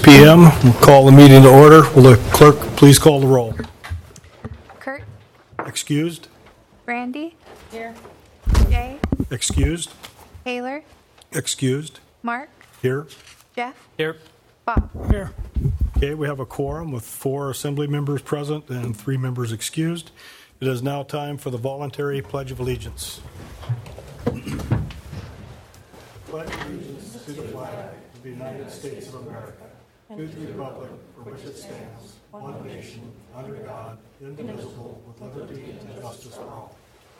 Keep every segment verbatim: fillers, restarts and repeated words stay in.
p m We'll call the meeting to order. Will the clerk please call the roll? Kurt? Excused? Randy? Here. Jay? Excused? Taylor? Excused? Mark? Here? Jeff? Here. Bob? Here. Okay, we have a quorum with four assembly members present and three members excused. It is now time for the voluntary Pledge of Allegiance. Pledge allegiance to the flag of the United States of America, to the republic for which it stands, one nation, under God, indivisible, with liberty and justice for all.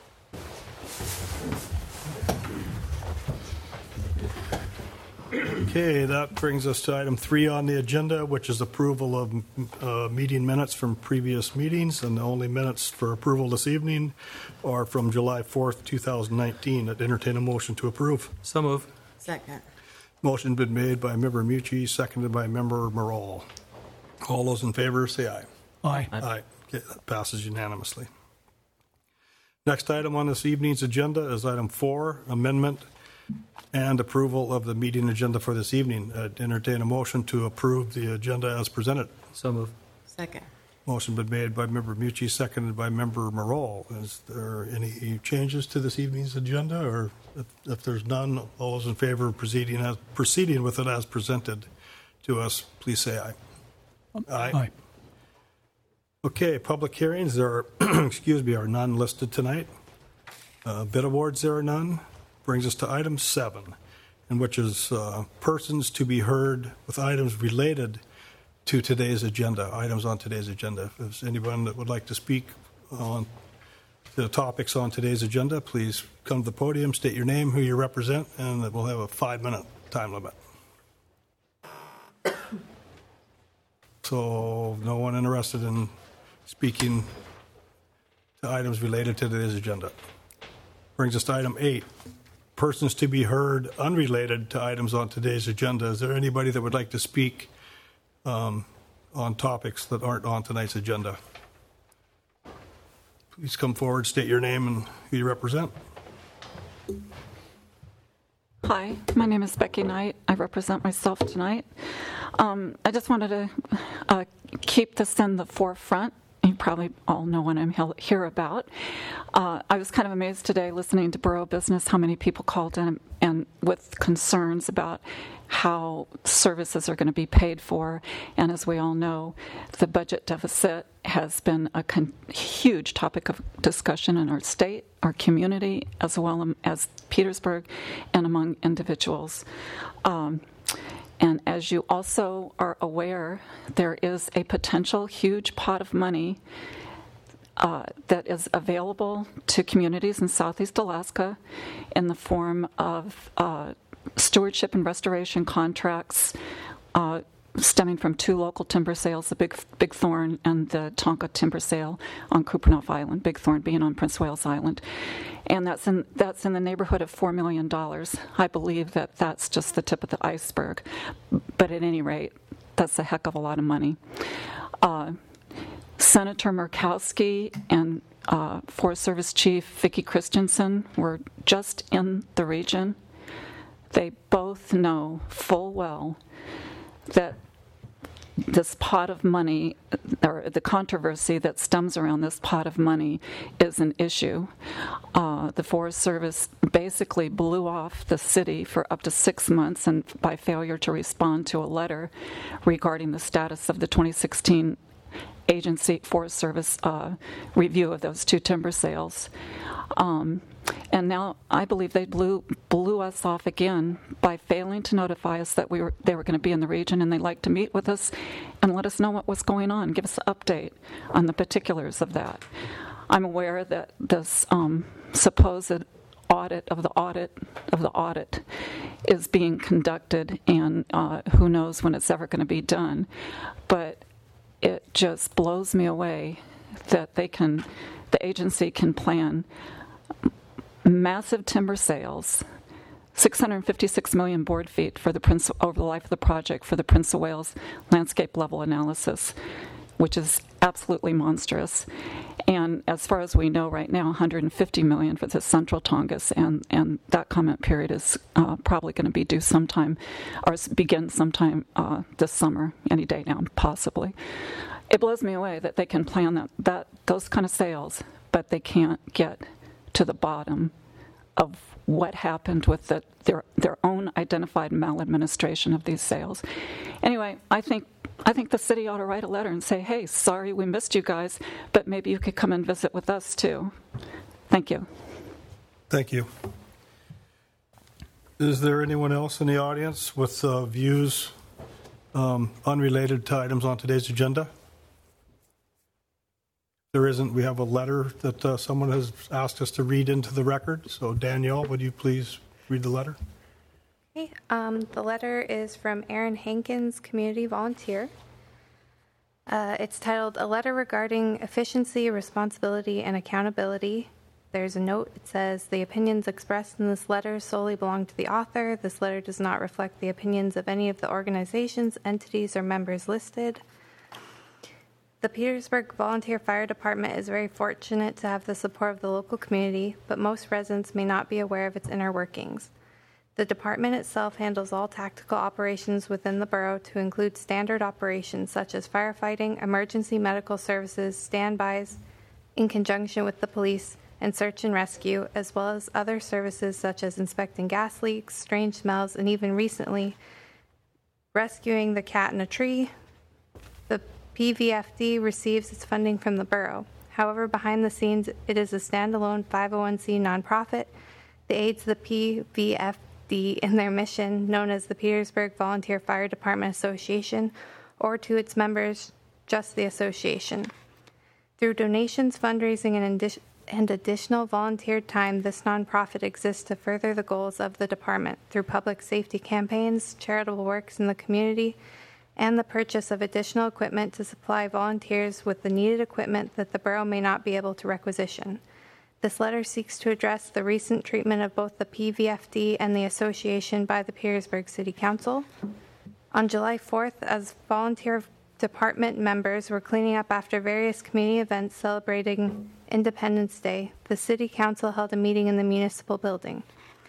Okay, that brings us to item three on the agenda, which is approval of uh, meeting minutes from previous meetings, and the only minutes for approval this evening are from July fourth, two thousand nineteen. I'd entertain a motion to approve. So move. Second. Motion been made by Member Mucci, seconded by Member Morall. All those in favor, say aye. Aye. Aye. Okay, that passes unanimously. Next item on this evening's agenda is item four, amendment and approval of the meeting agenda for this evening. I'd entertain a motion to approve the agenda as presented. So move. Second. Motion been made by Member Mucci, seconded by Member Morall. Is there any changes to this evening's agenda, or if, if there's none, all those in favor of proceeding as proceeding with it as presented to us, please say aye. Aye. Aye. Okay, public hearings, there are, excuse me, are none listed tonight. Uh, bid awards, there are none. Brings us to item seven, in which is uh, persons to be heard with items related to today's agenda, items on today's agenda. If there's anyone that would like to speak on the topics on today's agenda, please come to the podium, state your name, who you represent, and we'll have a five-minute time limit. So no one interested in speaking to items related to today's agenda. Brings us to item eight. Persons to be heard unrelated to items on today's agenda. Is there anybody that would like to speak um, on topics that aren't on tonight's agenda? Please come forward, state your name and who you represent. Hi, my name is Becky Knight. I represent myself tonight. Um, I just wanted to uh, keep this in the forefront. You probably all know what I'm here about. Uh, I was kind of amazed today listening to Borough Business how many people called in and with concerns about how services are going to be paid for. And as we all know, the budget deficit has been a con- huge topic of discussion in our state, our community, as well as Petersburg, and among individuals. Um, And as you also are aware, there is a potential huge pot of money uh, that is available to communities in Southeast Alaska in the form of uh, stewardship and restoration contracts uh, stemming from two local timber sales, the Big Big Thorn and the Tonka timber sale on Kupreanof Island, Big Thorn being on Prince Wales Island. And that's in that's in the neighborhood of four million dollars. I believe that that's just the tip of the iceberg. But at any rate, that's a heck of a lot of money. Uh, Senator Murkowski and uh, Forest Service Chief Vicki Christensen were just in the region. They both know full well that this pot of money, or the controversy that stems around this pot of money, is an issue. Uh, the Forest Service basically blew off the city for up to six months and by failure to respond to a letter regarding the status of the twenty sixteen agency Forest Service uh, review of those two timber sales. Um, and now I believe they blew blew us off again by failing to notify us that we were they were going to be in the region, and they'd like to meet with us and let us know what was going on, give us an update on the particulars of that. I'm aware that this um, supposed audit of the audit of the audit is being conducted, and uh, who knows when it's ever going to be done. But it just blows me away that they can, the agency can plan massive timber sales, six hundred fifty-six million board feet for the Prince over the life of the project for the Prince of Wales landscape level analysis, which is absolutely monstrous. And as far as we know right now, one hundred fifty million dollars for the Central Tongass, and, and that comment period is uh, probably going to be due sometime, or begin sometime uh, this summer, any day now, possibly. It blows me away that they can plan that, that those kind of sales, but they can't get to the bottom of what happened with the, their their own identified maladministration of these sales. Anyway, I think I think the city ought to write a letter and say, hey, sorry we missed you guys, but maybe you could come and visit with us too. Thank you. Thank you. Is there anyone else in the audience with uh, views um, unrelated to items on today's agenda? There isn't. We have a letter that uh, someone has asked us to read into the record. So Danielle, would you please read the letter? Okay. Um, the letter is from Aaron Hankins, community volunteer. Uh, it's titled, A Letter Regarding Efficiency, Responsibility, and Accountability. There's a note. It says, the opinions expressed in this letter solely belong to the author. This letter does not reflect the opinions of any of the organizations, entities, or members listed. The Petersburg Volunteer Fire Department is very fortunate to have the support of the local community, but most residents may not be aware of its inner workings. The department itself handles all tactical operations within the borough to include standard operations such as firefighting, emergency medical services, standbys, in conjunction with the police, and search and rescue, as well as other services such as inspecting gas leaks, strange smells, and even recently, rescuing the cat in a tree. The P V F D receives its funding from the borough. However, behind the scenes, it is a standalone five oh one c nonprofit that aids the P V F D in their mission, known as the Petersburg Volunteer Fire Department Association, or to its members, just the association. Through donations, fundraising, and, indi- and additional volunteer time, this nonprofit exists to further the goals of the department through public safety campaigns, charitable works in the community, and the purchase of additional equipment to supply volunteers with the needed equipment that the borough may not be able to requisition. This letter seeks to address the recent treatment of both the P V F D and the association by the Petersburg City Council. On July fourth, as volunteer department members were cleaning up after various community events celebrating Independence Day, the City Council held a meeting in the municipal building.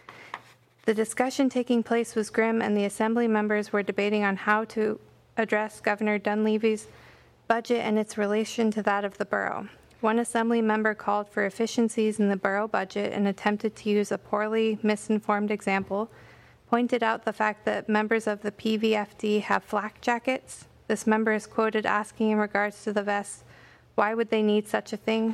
The discussion taking place was grim, and the assembly members were debating on how to address Governor Dunleavy's budget and its relation to that of the borough. One assembly member called for efficiencies in the borough budget and attempted to use a poorly misinformed example, pointed out the fact that members of the P V F D have flak jackets. This member is quoted asking in regards to the vests, why would they need such a thing?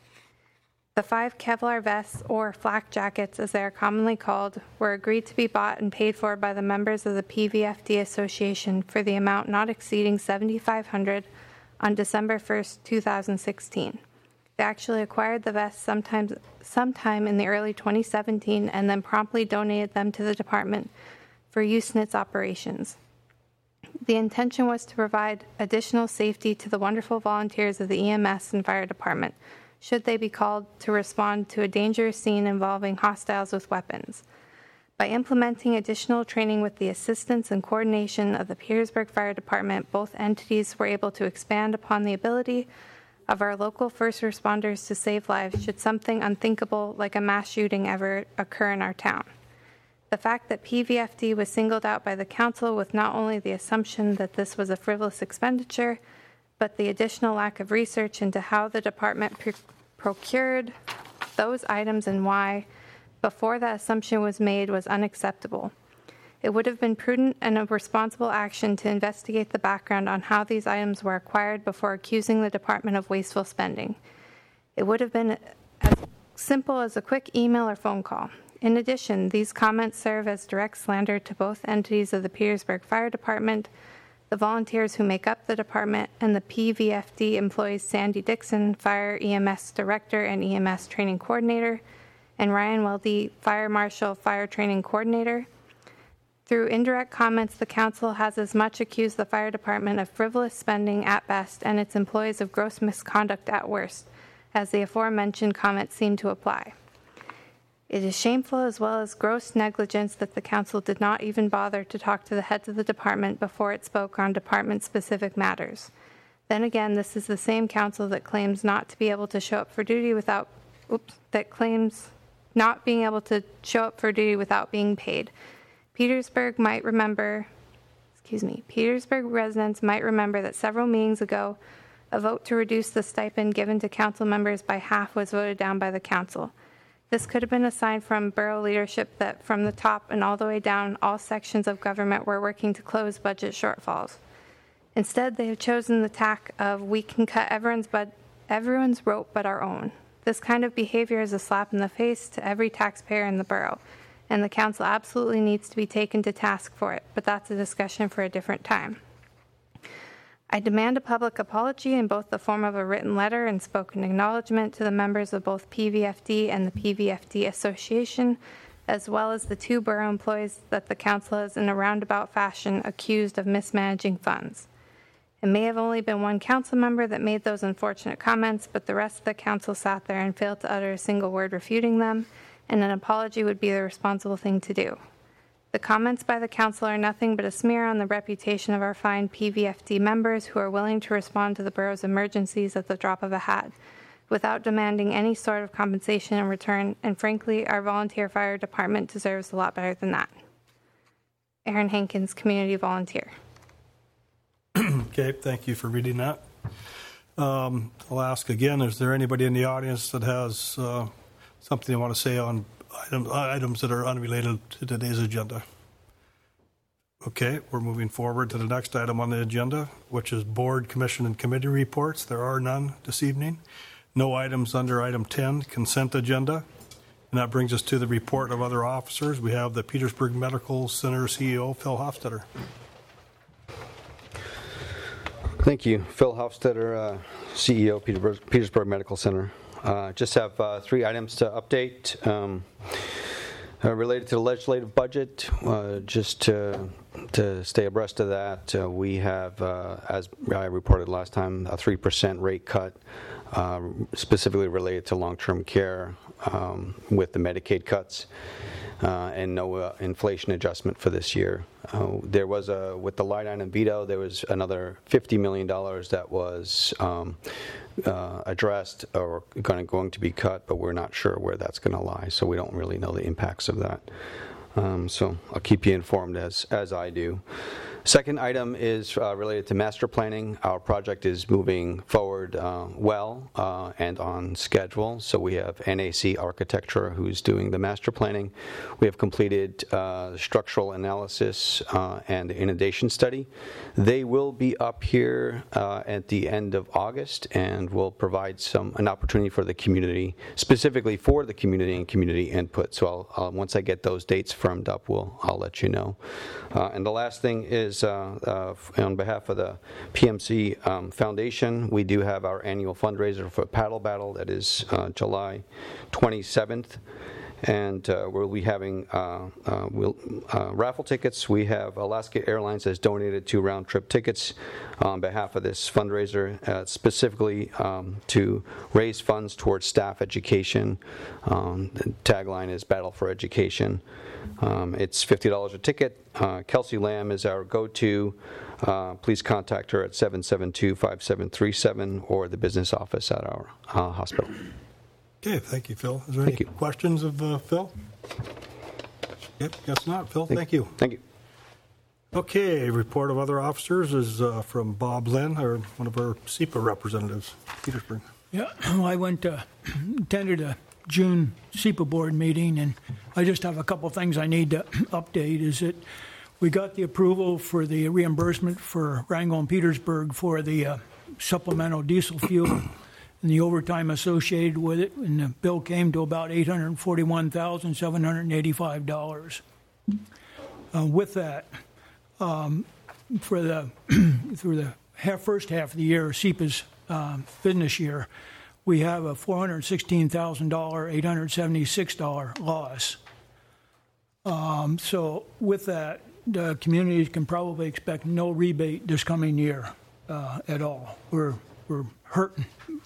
The five Kevlar vests, or flak jackets as they are commonly called, were agreed to be bought and paid for by the members of the P V F D Association for the amount not exceeding seven thousand five hundred dollars on December first, two thousand sixteen. They actually acquired the vests sometime, sometime in the early twenty seventeen and then promptly donated them to the department for use in its operations. The intention was to provide additional safety to the wonderful volunteers of the E M S and fire department, should they be called to respond to a dangerous scene involving hostiles with weapons. By implementing additional training with the assistance and coordination of the Petersburg Fire Department, both entities were able to expand upon the ability of our local first responders to save lives should something unthinkable like a mass shooting ever occur in our town. The fact that P V F D was singled out by the council with not only the assumption that this was a frivolous expenditure, but the additional lack of research into how the department pr- procured those items and why, before that assumption was made, was unacceptable. It would have been prudent and a responsible action to investigate the background on how these items were acquired before accusing the department of wasteful spending. It would have been as simple as a quick email or phone call. In addition, these comments serve as direct slander to both entities of the Petersburg Fire Department, the volunteers who make up the department, and the P V F D employees Sandy Dixon, Fire E M S Director and E M S Training Coordinator, and Ryan Weldy, Fire Marshal, Fire Training Coordinator. Through indirect comments, the council has as much accused the fire department of frivolous spending at best and its employees of gross misconduct at worst, as the aforementioned comments seem to apply. It is shameful as well as gross negligence that the council did not even bother to talk to the heads of the department before it spoke on department-specific matters. Then again, this is the same council that claims not to be able to show up for duty without, oops, that claims not being able to show up for duty without being paid. Petersburg might remember, excuse me, Petersburg residents might remember that several meetings ago, a vote to reduce the stipend given to council members by half was voted down by the council. This could have been a sign from borough leadership that from the top and all the way down, all sections of government were working to close budget shortfalls. Instead, they have chosen the tack of we can cut everyone's, but everyone's rope but our own. This kind of behavior is a slap in the face to every taxpayer in the borough, and the council absolutely needs to be taken to task for it, but that's a discussion for a different time. I demand a public apology in both the form of a written letter and spoken acknowledgement to the members of both P V F D and the P V F D Association, as well as the two borough employees that the council has in a roundabout fashion accused of mismanaging funds. It may have only been one council member that made those unfortunate comments, but the rest of the council sat there and failed to utter a single word refuting them, and an apology would be the responsible thing to do. The comments by the council are nothing but a smear on the reputation of our fine P V F D members who are willing to respond to the borough's emergencies at the drop of a hat, without demanding any sort of compensation in return, and frankly, our volunteer fire department deserves a lot better than that. Aaron Hankins, Community Volunteer. Okay, thank you for reading that. Um, I'll ask again, is there anybody in the audience that has uh, something they want to say on item, items that are unrelated to today's agenda? Okay, we're moving forward to the next item on the agenda, which is board, commission, and committee reports. There are none this evening. No items under item ten, consent agenda. And that brings us to the report of other officers. We have the Petersburg Medical Center C E O, Phil Hofstetter. Thank you. Phil Hofstetter, uh, C E O, Petersburg, Petersburg Medical Center. Uh, just have uh, three items to update um, uh, related to the legislative budget. Uh, just to, to stay abreast of that, uh, we have, uh, as I reported last time, a three percent rate cut uh, specifically related to long-term care um, with the Medicaid cuts. Uh, and no uh, inflation adjustment for this year. Uh, there was a, with the line item veto, there was another fifty million dollars that was um, uh, addressed or going going to be cut, but we're not sure where that's going to lie, so we don't really know the impacts of that. Um, so I'll keep you informed as, as I do. Second item is uh, related to master planning. Our project is moving forward uh, well uh, and on schedule. So we have N A C Architecture who's doing the master planning. We have completed uh, the structural analysis uh, and the inundation study. They will be up here uh, at the end of August and will provide some an opportunity for the community, specifically for the community and community input. So I'll, I'll, once I get those dates firmed up, we'll, I'll let you know. Uh, and the last thing is Uh, uh, on behalf of the P M C um, Foundation, we do have our annual fundraiser for Paddle Battle that is uh, July twenty-seventh, and uh, we'll be having uh, uh, we'll, uh, raffle tickets. We have Alaska Airlines has donated two round-trip tickets on behalf of this fundraiser, uh, specifically um, to raise funds towards staff education. Um, the tagline is Battle for Education. Um, it's fifty dollars a ticket. Uh, Kelsey Lamb is our go-to. Uh, please contact her at seven seven two, five seven three seven or the business office at our uh, hospital. Okay, thank you, Phil. Is there thank any you. questions of uh, Phil? Yep, guess not. Phil, thank, thank you. Thank you. Okay, report of other officers is uh, from Bob Lynn, or one of our S E P A representatives, Petersburg. Yeah, well, I went to, attended a June S E P A board meeting, and I just have a couple things I need to update. Is that we got the approval for the reimbursement for Wrangell and Petersburg for the uh, supplemental diesel fuel and the overtime associated with it, and the bill came to about eight hundred forty-one thousand seven hundred eighty-five dollars. Uh, with that, um, for the through the half, first half of the year, S E P A's um, business year, we have a four hundred sixteen thousand dollars, eight hundred seventy-six dollars loss. Um, so with that, the communities can probably expect no rebate this coming year uh, at all. We're we're hurting.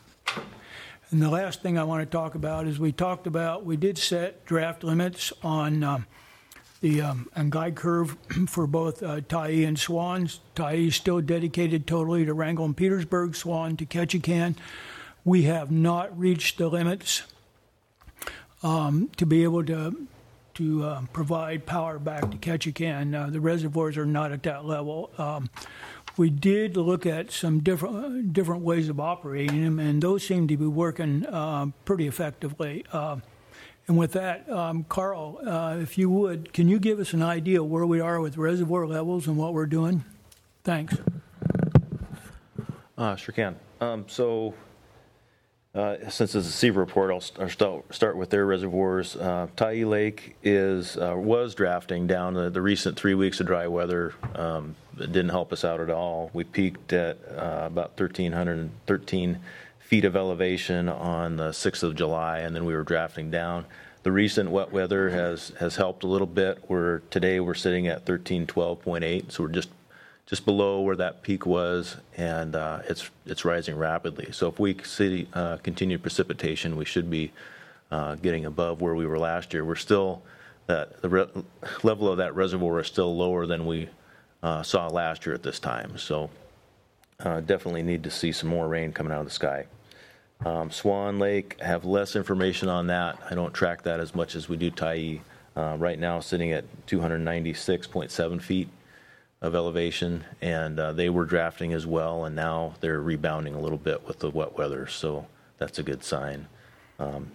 And the last thing I want to talk about is we talked about, we did set draft limits on um, the um, and guide curve for both uh, Tyee and Swan. Tyee is still dedicated totally to Wrangell and Petersburg, Swan to Ketchikan. We have not reached the limits um, to be able to to uh, provide power back to Ketchikan. Uh, the reservoirs are not at that level. Um, we did look at some different different ways of operating them, and those seem to be working uh, pretty effectively. Uh, and with that, um, Carl, uh, if you would, can you give us an idea where we are with reservoir levels and what we're doing? Thanks. Uh, sure can. Um, so. Uh, since it's a S E V report, I'll, st- I'll start, start with their reservoirs. Uh, Tyee Lake is uh, was drafting down. The, the recent three weeks of dry weather um, it didn't help us out at all. We peaked at uh, about one thousand three hundred thirteen feet of elevation on the sixth of July, and then we were drafting down. The recent wet weather has has helped a little bit. We're today we're sitting at thirteen twelve point eight, so we're just just below where that peak was, and uh, it's it's rising rapidly. So if we see uh, continued precipitation, we should be uh, getting above where we were last year. We're still that the re- level of that reservoir is still lower than we uh, saw last year at this time. So uh, definitely need to see some more rain coming out of the sky. Um, Swan Lake, I have less information on that. I don't track that as much as we do Tyee. Uh, right now, sitting at two hundred ninety-six point seven feet of elevation, and uh, they were drafting as well, and now they're rebounding a little bit with the wet weather, so that's a good sign. Um,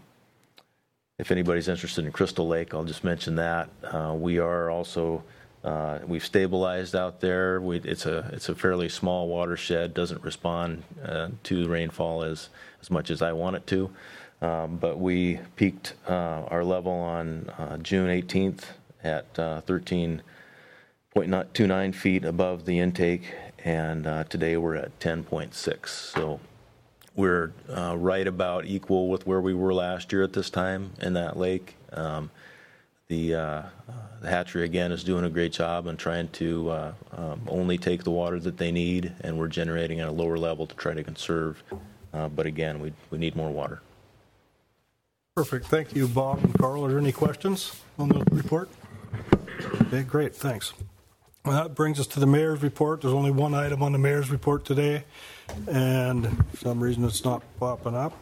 if anybody's interested in Crystal Lake, I'll just mention that. Uh, we are also, uh, we've stabilized out there. We, it's a it's a fairly small watershed, doesn't respond uh, to rainfall as, as much as I want it to, um, but we peaked uh, our level on uh, June eighteenth at uh, thirteen point two nine feet above the intake, and uh, today we're at ten point six. So we're uh, right about equal with where we were last year at this time in that lake. Um, the, uh, the hatchery, again, is doing a great job and trying to uh, um, only take the water that they need, and we're generating at a lower level to try to conserve. Uh, but again, we, we need more water. Perfect. Thank you, Bob and Carl. Are there any questions on the report? Okay, great. Thanks. Well, that brings us to the mayor's report. There's only one item on the mayor's report today, and for some reason it's not popping up.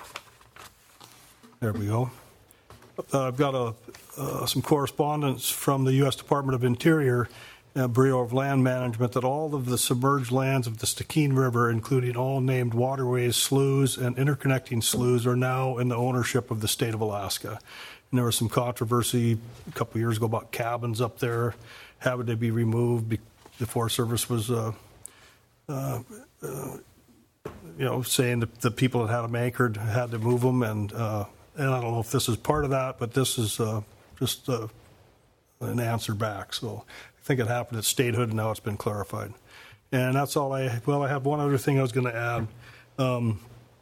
There we go. Uh, I've got a, uh, some correspondence from the U S Department of Interior, uh, Bureau of Land Management, that all of the submerged lands of the Stikine River, including all named waterways, sloughs, and interconnecting sloughs, are now in the ownership of the state of Alaska. And there was some controversy a couple years ago about cabins up there having to be removed. The Forest Service was, uh, uh, uh, you know, saying that the people that had them anchored had to move them, and uh, and I don't know if this is part of that, but this is uh, just uh, an answer back. So I think it happened at statehood, and now it's been clarified. And that's all I. Well, I have one other thing I was going to add. Um,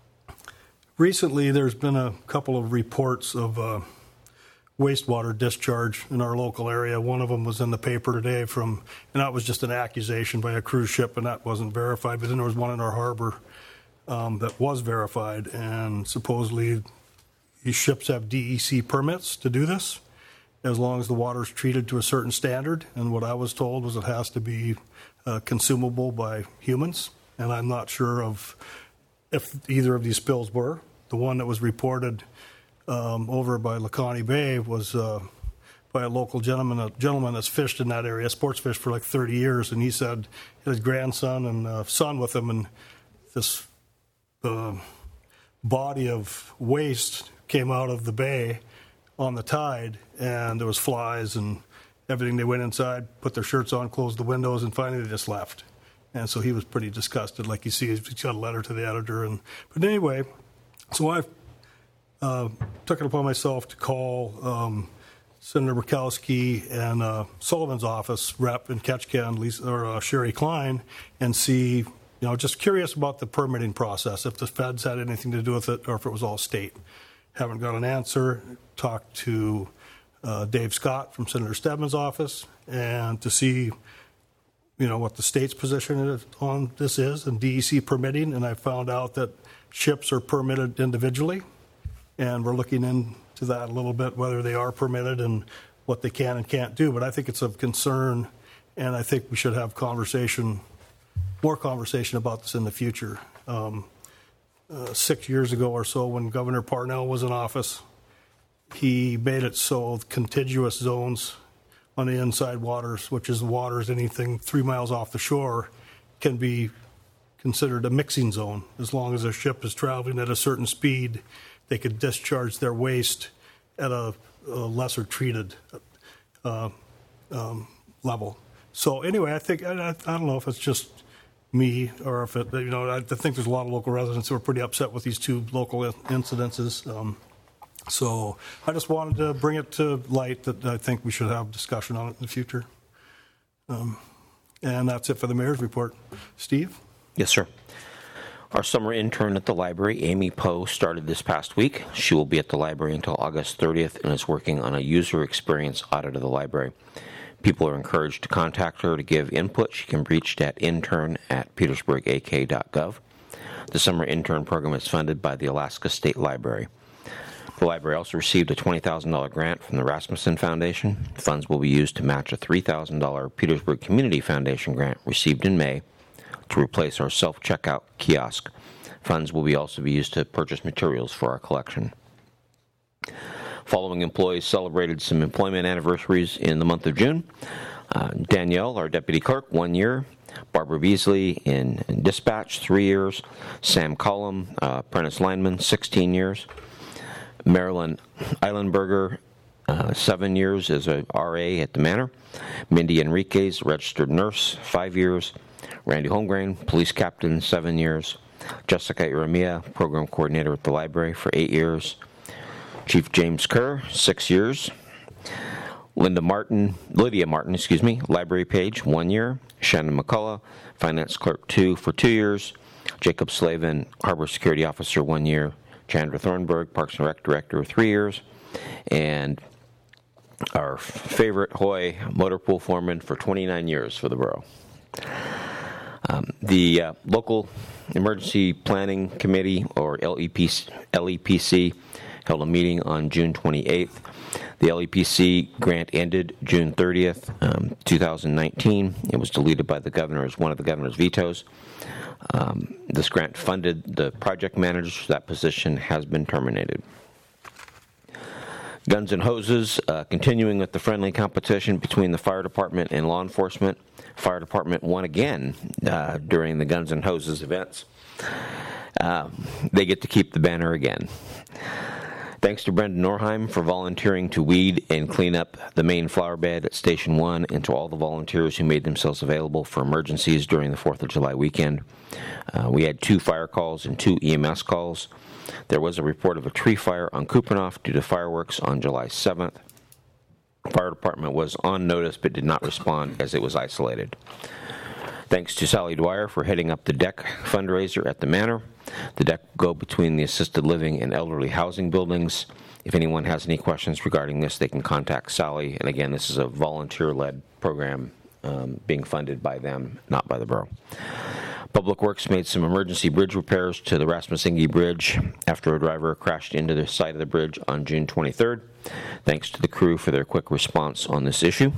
recently, there's been a couple of reports of Uh, wastewater discharge in our local area. One of them was in the paper today from, and that was just an accusation by a cruise ship, and that wasn't verified. But then there was one in our harbor um, that was verified, and supposedly these ships have D E C permits to do this, as long as the water is treated to a certain standard. And what I was told was it has to be uh, consumable by humans, and I'm not sure of if either of these spills were. The one that was reported Um, over by Laconie Bay was uh, by a local gentleman, a gentleman that's fished in that area, sports fished for like thirty years, and he said he had his grandson and uh, son with him, and this uh, body of waste came out of the bay on the tide, and there was flies and everything. They went inside, put their shirts on, closed the windows, and finally they just left. And so he was pretty disgusted. Like you see, he's got a letter to the editor. And but anyway, so I've Uh, took it upon myself to call um, Senator Murkowski and uh, Sullivan's office rep in Ketchikan, Lisa, or uh, Sherry Klein, and see, you know, just curious about the permitting process, if the feds had anything to do with it or if it was all state. Haven't got an answer. Talked to uh, Dave Scott from Senator Stedman's office, and to see, you know, what the state's position is on this is, and D E C permitting, and I found out that ships are permitted individually. And we're looking into that a little bit, whether they are permitted, and what they can and can't do. But I think it's of concern, and I think we should have conversation, more conversation about this in the future. Um, uh, six years ago or so, when Governor Parnell was in office, he made it so contiguous zones on the inside waters, which is waters anything three miles off the shore, can be considered a mixing zone. As long as a ship is traveling at a certain speed, they could discharge their waste at a, a lesser treated uh, um, level. So anyway, I think, I, I don't know if it's just me or if it, you know, I think there's a lot of local residents who are pretty upset with these two local incidences. Um, so I just wanted to bring it to light that I think we should have discussion on it in the future. Um, and that's it for the mayor's report. Steve? Yes, sir. Our summer intern at the library, Amy Poe, started this past week. She will be at the library until August thirtieth and is working on a user experience audit of the library. People are encouraged to contact her to give input. She can be reached at intern at petersburg a k dot gov. The summer intern program is funded by the Alaska State Library. The library also received a twenty thousand dollars grant from the Rasmussen Foundation. Funds will be used to match a three thousand dollars Petersburg Community Foundation grant received in May to replace our self-checkout kiosk. Funds will be also be used to purchase materials for our collection. Following employees celebrated some employment anniversaries in the month of June. Uh, Danielle, our deputy clerk, one year. Barbara Beasley in, in dispatch, three years. Sam Cullum, uh, apprentice lineman, sixteen years. Marilyn Eilenberger, uh, seven years as a R A at the Manor. Mindy Enriquez, registered nurse, five years. Randy Holmgren, police captain, seven years. Jessica Iramia, program coordinator at the library for eight years. Chief James Kerr, six years. Linda Martin, Lydia Martin, excuse me, library page, one year. Shannon McCullough, finance clerk, two for two years. Jacob Slavin, harbor security officer, one year. Chandra Thornburg, Parks and Rec director, three years. And our favorite Hoy motor pool foreman for twenty-nine years for the borough. Um, the uh, local emergency planning committee, or L E P C, L E P C, held a meeting on June twenty-eighth. The L E P C grant ended June thirtieth, um, two thousand nineteen. It was deleted by the governor as one of the governor's vetoes. Um, this grant funded the project managers. That position has been terminated. Guns and hoses, uh, continuing with the friendly competition between the fire department and law enforcement. Fire department won again uh, during the Guns and Hoses events. Uh, they get to keep the banner again. Thanks to Brendan Norheim for volunteering to weed and clean up the main flower bed at Station one, and to all the volunteers who made themselves available for emergencies during the fourth of July weekend. Uh, we had two fire calls and two E M S calls. There was a report of a tree fire on Kupernoff due to fireworks on July seventh. The fire department was on notice but did not respond as it was isolated. Thanks to Sally Dwyer for heading up the deck fundraiser at the Manor. The deck will go between the assisted living and elderly housing buildings. If anyone has any questions regarding this, they can contact Sally. And again, this is a volunteer-led program um, being funded by them, not by the borough. Public Works made some emergency bridge repairs to the Rasmussen Bridge after a driver crashed into the side of the bridge on June twenty-third. Thanks to the crew for their quick response on this issue.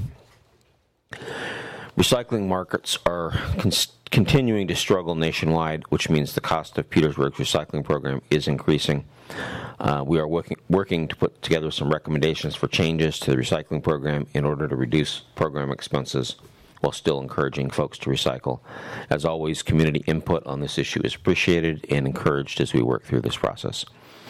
Recycling markets are con- continuing to struggle nationwide, which means the cost of Petersburg's recycling program is increasing. Uh, we are working, working to put together some recommendations for changes to the recycling program in order to reduce program expenses while still encouraging folks to recycle. As always, community input on this issue is appreciated and encouraged as we work through this process.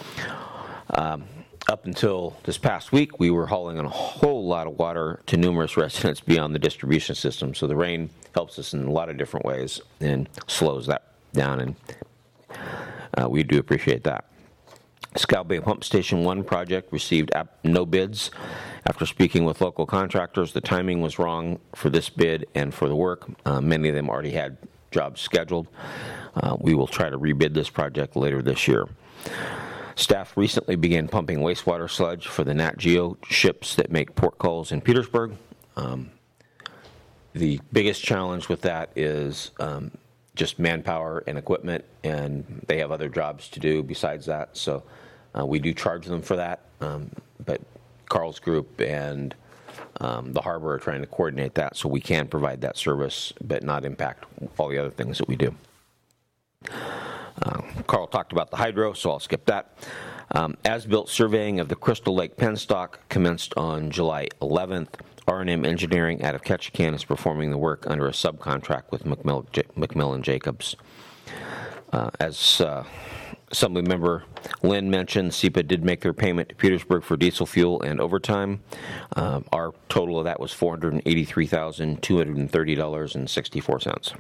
Um, Up until this past week, we were hauling a whole lot of water to numerous residents beyond the distribution system. So the rain helps us in a lot of different ways and slows that down, and uh, we do appreciate that. Scow Bay Pump Station one project received ap- no bids. After speaking with local contractors, the timing was wrong for this bid and for the work. Uh, many of them already had jobs scheduled. Uh, we will try to rebid this project later this year. Staff recently began pumping wastewater sludge for the Nat Geo ships that make port calls in Petersburg. Um, the biggest challenge with that is um, just manpower and equipment, and they have other jobs to do besides that. So uh, we do charge them for that, um, but Carl's group and um, the harbor are trying to coordinate that so we can provide that service but not impact all the other things that we do. Uh, Carl talked about the hydro, so I'll skip that. Um, as-built surveying of the Crystal Lake penstock commenced on July eleventh. R and M Engineering out of Ketchikan is performing the work under a subcontract with McMillan, J- McMillan Jacobs. Uh, as uh, Assemblymember Lynn mentioned, S E P A did make their payment to Petersburg for diesel fuel and overtime. Uh, our total of that was four hundred eighty-three thousand two hundred thirty dollars and sixty-four cents.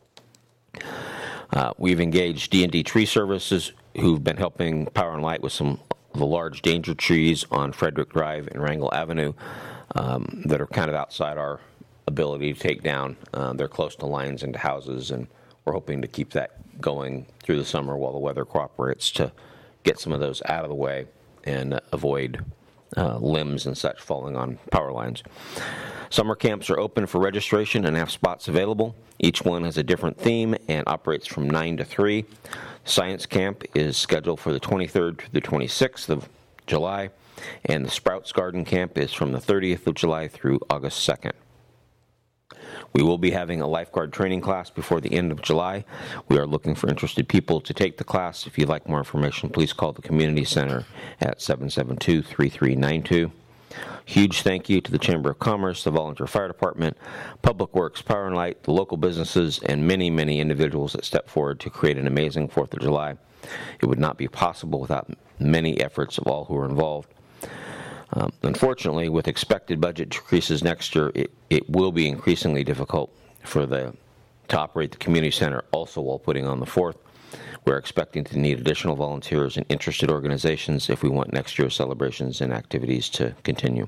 Uh, we've engaged D and D Tree Services, who've been helping Power and Light with some of the large danger trees on Frederick Drive and Wrangell Avenue um, that are kind of outside our ability to take down. Uh, they're close to lines and to houses, and we're hoping to keep that going through the summer while the weather cooperates to get some of those out of the way and uh, avoid uh, limbs and such falling on power lines. Summer camps are open for registration and have spots available. Each one has a different theme and operates from nine to three. Science camp is scheduled for the twenty-third to the twenty-sixth of July, and the Sprouts Garden camp is from the thirtieth of July through August second. We will be having a lifeguard training class before the end of July. We are looking for interested people to take the class. If you'd like more information, please call the Community Center at seven seven two, three three nine two. Huge thank you to the Chamber of Commerce, the Volunteer Fire Department, Public Works, Power and Light, the local businesses, and many, many individuals that stepped forward to create an amazing fourth of July. It would not be possible without many efforts of all who are involved. Um, unfortunately, with expected budget decreases next year, it, it will be increasingly difficult for the to operate the community center also while putting on the fourth. We're expecting to need additional volunteers and interested organizations if we want next year's celebrations and activities to continue.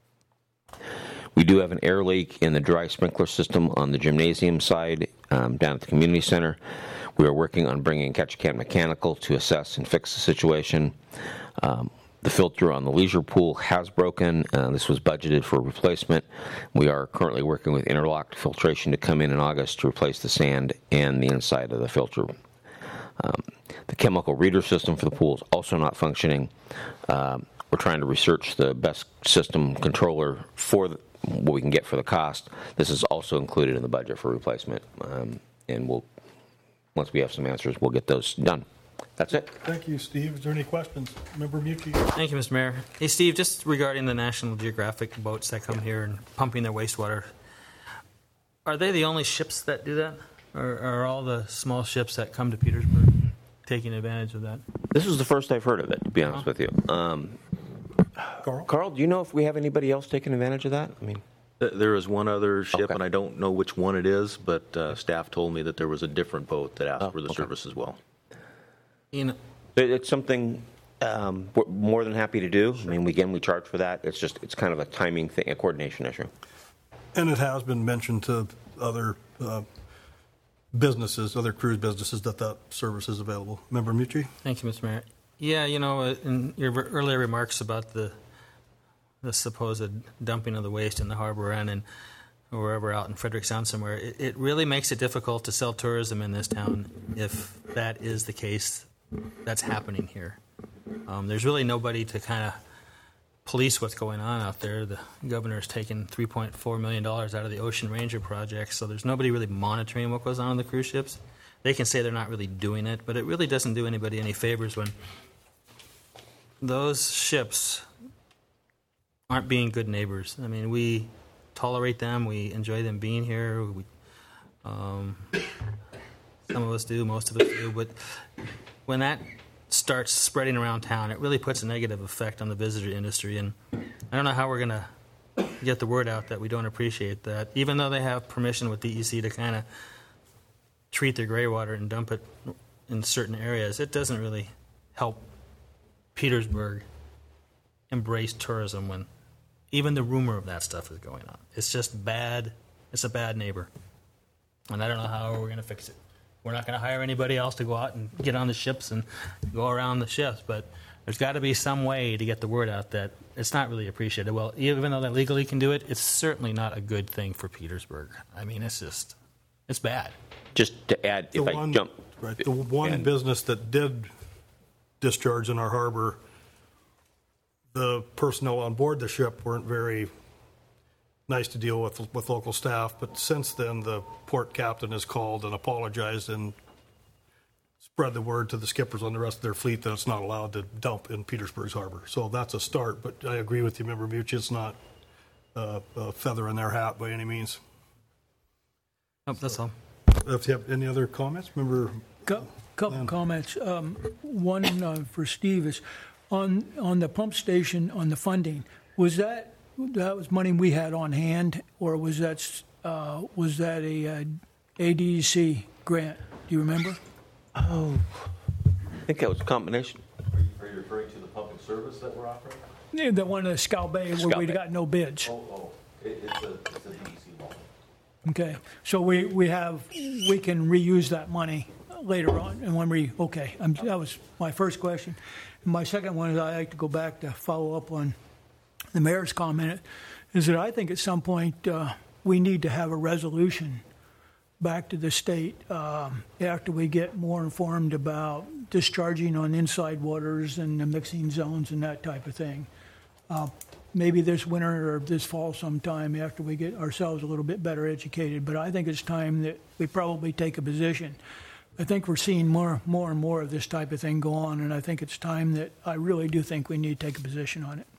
We do have an air leak in the dry sprinkler system on the gymnasium side um, down at the community center. We are working on bringing Ketchikan Mechanical to assess and fix the situation. Um, The filter on the leisure pool has broken. Uh, this was budgeted for replacement. We are currently working with Interlock Filtration to come in in August to replace the sand and the inside of the filter. Um, the chemical reader system for the pool is also not functioning. Um, we're trying to research the best system controller for the, what we can get for the cost. This is also included in the budget for replacement, um, and we'll once we have some answers, we'll get those done. That's it. Thank you, Steve. Is there any questions? Member Mucci? Thank you, Mister Mayor. Hey, Steve, just regarding the National Geographic boats that come here and pumping their wastewater, are they the only ships that do that? Or are all the small ships that come to Petersburg taking advantage of that? This is the first I've heard of it, to be honest with you. Um, Carl? Carl, do you know if we have anybody else taking advantage of that? I mean, Th- There is one other ship, Okay. and I don't know which one it is, but uh, staff told me that there was a different boat that asked Oh, for the okay. service as well. You know, it- it's something um, we're more than happy to do. I mean, again, we charge for that. It's just it's kind of a timing thing, a coordination issue. And it has been mentioned to other uh, businesses, other cruise businesses, that that service is available. Member Mucci? thank you, Mister Mayor. Yeah, you know, uh, in your ver- earlier remarks about the the supposed dumping of the waste in the harbor and in or wherever out in Frederick Sound somewhere, it, it really makes it difficult to sell tourism in this town if that is the case that's happening here. Um, there's really nobody to kind of police what's going on out there. The governor's taken three point four million dollars out of the Ocean Ranger project, so there's nobody really monitoring what goes on on the cruise ships. They can say they're not really doing it, but it really doesn't do anybody any favors when those ships aren't being good neighbors. I mean, we tolerate them. We enjoy them being here. We, um, some of us do, most of us do. But when that starts spreading around town, it really puts a negative effect on the visitor industry. And I don't know how we're going to get the word out that we don't appreciate that, even though they have permission with D E C to kind of treat their gray water and dump it in certain areas. It doesn't really help Petersburg embrace tourism when even the rumor of that stuff is going on. It's just bad. It's a bad neighbor. And I don't know how we're going to fix it. We're not going to hire anybody else to go out and get on the ships and go around the ships, but there's got to be some way to get the word out that it's not really appreciated. Well, even though they legally can do it, it's certainly not a good thing for Petersburg. I mean, it's just, it's bad. Just to add, The if I one- jump, Right. The one and- business that did discharge in our harbor, the personnel on board the ship weren't very nice to deal with with local staff, but since then, the port captain has called and apologized and spread the word to the skippers on the rest of their fleet that it's not allowed to dump in Petersburg's harbor. So that's a start, but I agree with you, Member Mucci, it's not uh, a feather in their hat by any means. Nope, that's all. If you have any other comments, Member? Cou- Couple comments. Um, One uh, for Steve is, on, on the pump station, on the funding, was that, that was money we had on hand, or was that, uh, was that a uh, A D C grant? Do you remember? Oh, I think that was a combination. Are you referring to the public service that we're offering? Yeah, the one at Scout Bay where Scout we Bay. got no bids. Oh, oh, it, it's a, it's a D E C loan. Okay, so we, we have, we can reuse that money later on, and when we, okay, um, that was my first question. And my second one is, I like to go back to follow up on the mayor's comment, is that I think at some point, uh, we need to have a resolution back to the state, um, after we get more informed about discharging on inside waters and the mixing zones and that type of thing. Uh, Maybe this winter or this fall sometime after we get ourselves a little bit better educated, but I think it's time that we probably take a position. I think we're seeing more, more and more of this type of thing go on, and I think it's time that, I really do think we need to take a position on it.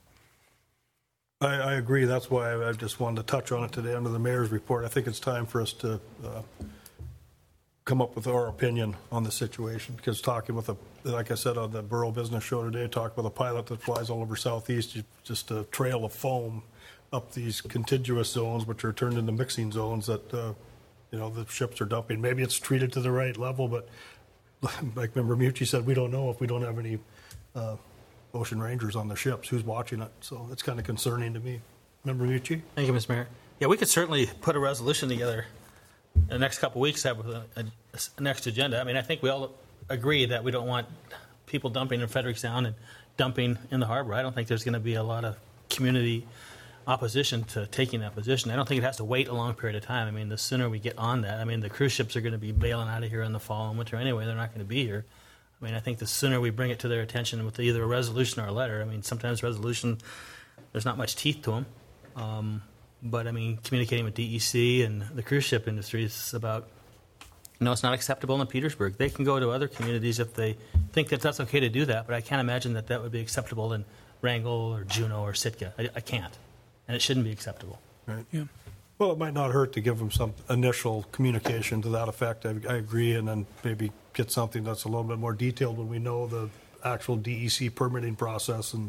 I, I agree. That's why I just wanted to touch on it today under the mayor's report. I think it's time for us to uh, come up with our opinion on the situation, because talking with a, like I said on the Borough Business Show today, talking with a pilot that flies all over Southeast, just a trail of foam up these contiguous zones, which are turned into mixing zones that, uh, you know, the ships are dumping. Maybe it's treated to the right level, but like Member Mucci said, we don't know if we don't have any uh, ocean rangers on the ships, who's watching it. So it's kind of concerning to me. Member Mucci? Thank you, Mister Mayor. Yeah, we could certainly put a resolution together in the next couple of weeks, have a, a, a next agenda. I mean, I think we all agree that we don't want people dumping in Frederickstown and dumping in the harbor. I don't think there's going to be a lot of community opposition to taking that position. I don't think it has to wait a long period of time. I mean, the sooner we get on that, I mean, the cruise ships are going to be bailing out of here in the fall and winter anyway. They're not going to be here. I mean, I think the sooner we bring it to their attention with either a resolution or a letter. I mean, sometimes resolution, there's not much teeth to them. Um, But, I mean, communicating with D E C and the cruise ship industry is about, no, it's not acceptable in Petersburg. They can go to other communities if they think that that's okay to do that, but I can't imagine that that would be acceptable in Wrangell or Juneau or Sitka. I, I can't, and it shouldn't be acceptable. Right. Yeah. Well, it might not hurt to give them some initial communication to that effect. I, I agree, and then maybe get something that's a little bit more detailed when we know the actual D E C permitting process and,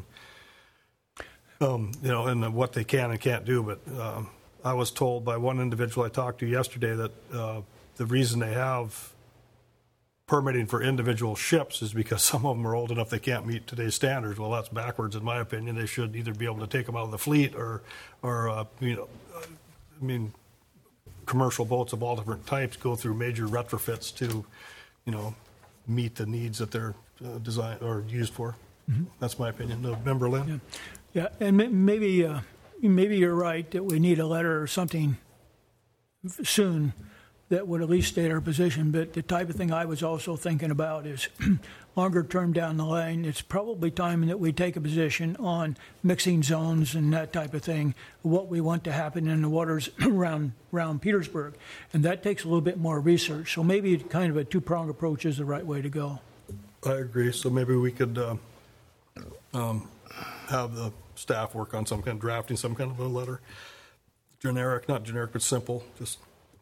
um, you know, and what they can and can't do. But um, I was told by one individual I talked to yesterday that uh, the reason they have permitting for individual ships is because some of them are old enough they can't meet today's standards. Well, that's backwards in my opinion. They should either be able to take them out of the fleet or, or uh, you know, I mean, commercial boats of all different types go through major retrofits to, you know, meet the needs that they're uh, designed or used for. Mm-hmm. That's my opinion. No, Member Lynn? Yeah, yeah, and may- maybe uh, maybe you're right that we need a letter or something f- soon that would at least state our position. But the type of thing I was also thinking about is longer term down the line, it's probably time that we take a position on mixing zones and that type of thing, what we want to happen in the waters around, around Petersburg. And that takes a little bit more research. So maybe kind of a two-pronged approach is the right way to go. I agree. So maybe we could uh, um, have the staff work on some kind of drafting, some kind of a letter. Generic, not generic, but simple. Just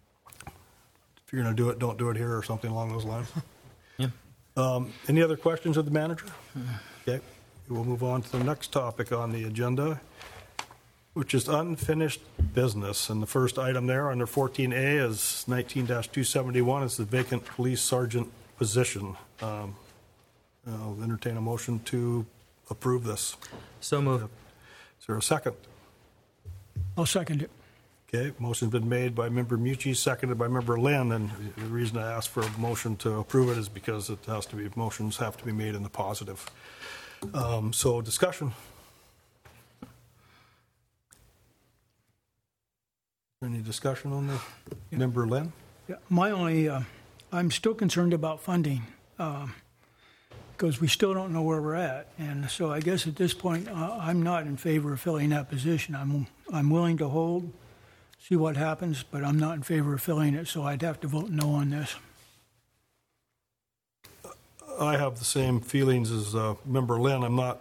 if you're going to do it, don't do it here or something along those lines. Yeah. Um, any other questions of the manager? Okay. We'll move on to the next topic on the agenda, which is unfinished business. And the first item there under fourteen A is nineteen dash two seventy-one is the vacant police sergeant position. Um, I'll entertain a motion to approve this. So moved. Is there a second? I'll second it. Okay, motion's been made by Member Mucci, seconded by Member Lynn, and the reason I asked for a motion to approve it is because it has to be, motions have to be made in the positive. Um, so discussion. Any discussion on the Yeah. Member Lynn? Yeah, my only, uh, I'm still concerned about funding, um, because we still don't know where we're at. And so I guess at this point, uh, I'm not in favor of filling that position. I'm, I'm willing to hold see what happens, but I'm not in favor of filling it, so I'd have to vote no on this. I have the same feelings as uh, Member Lynn. I'm not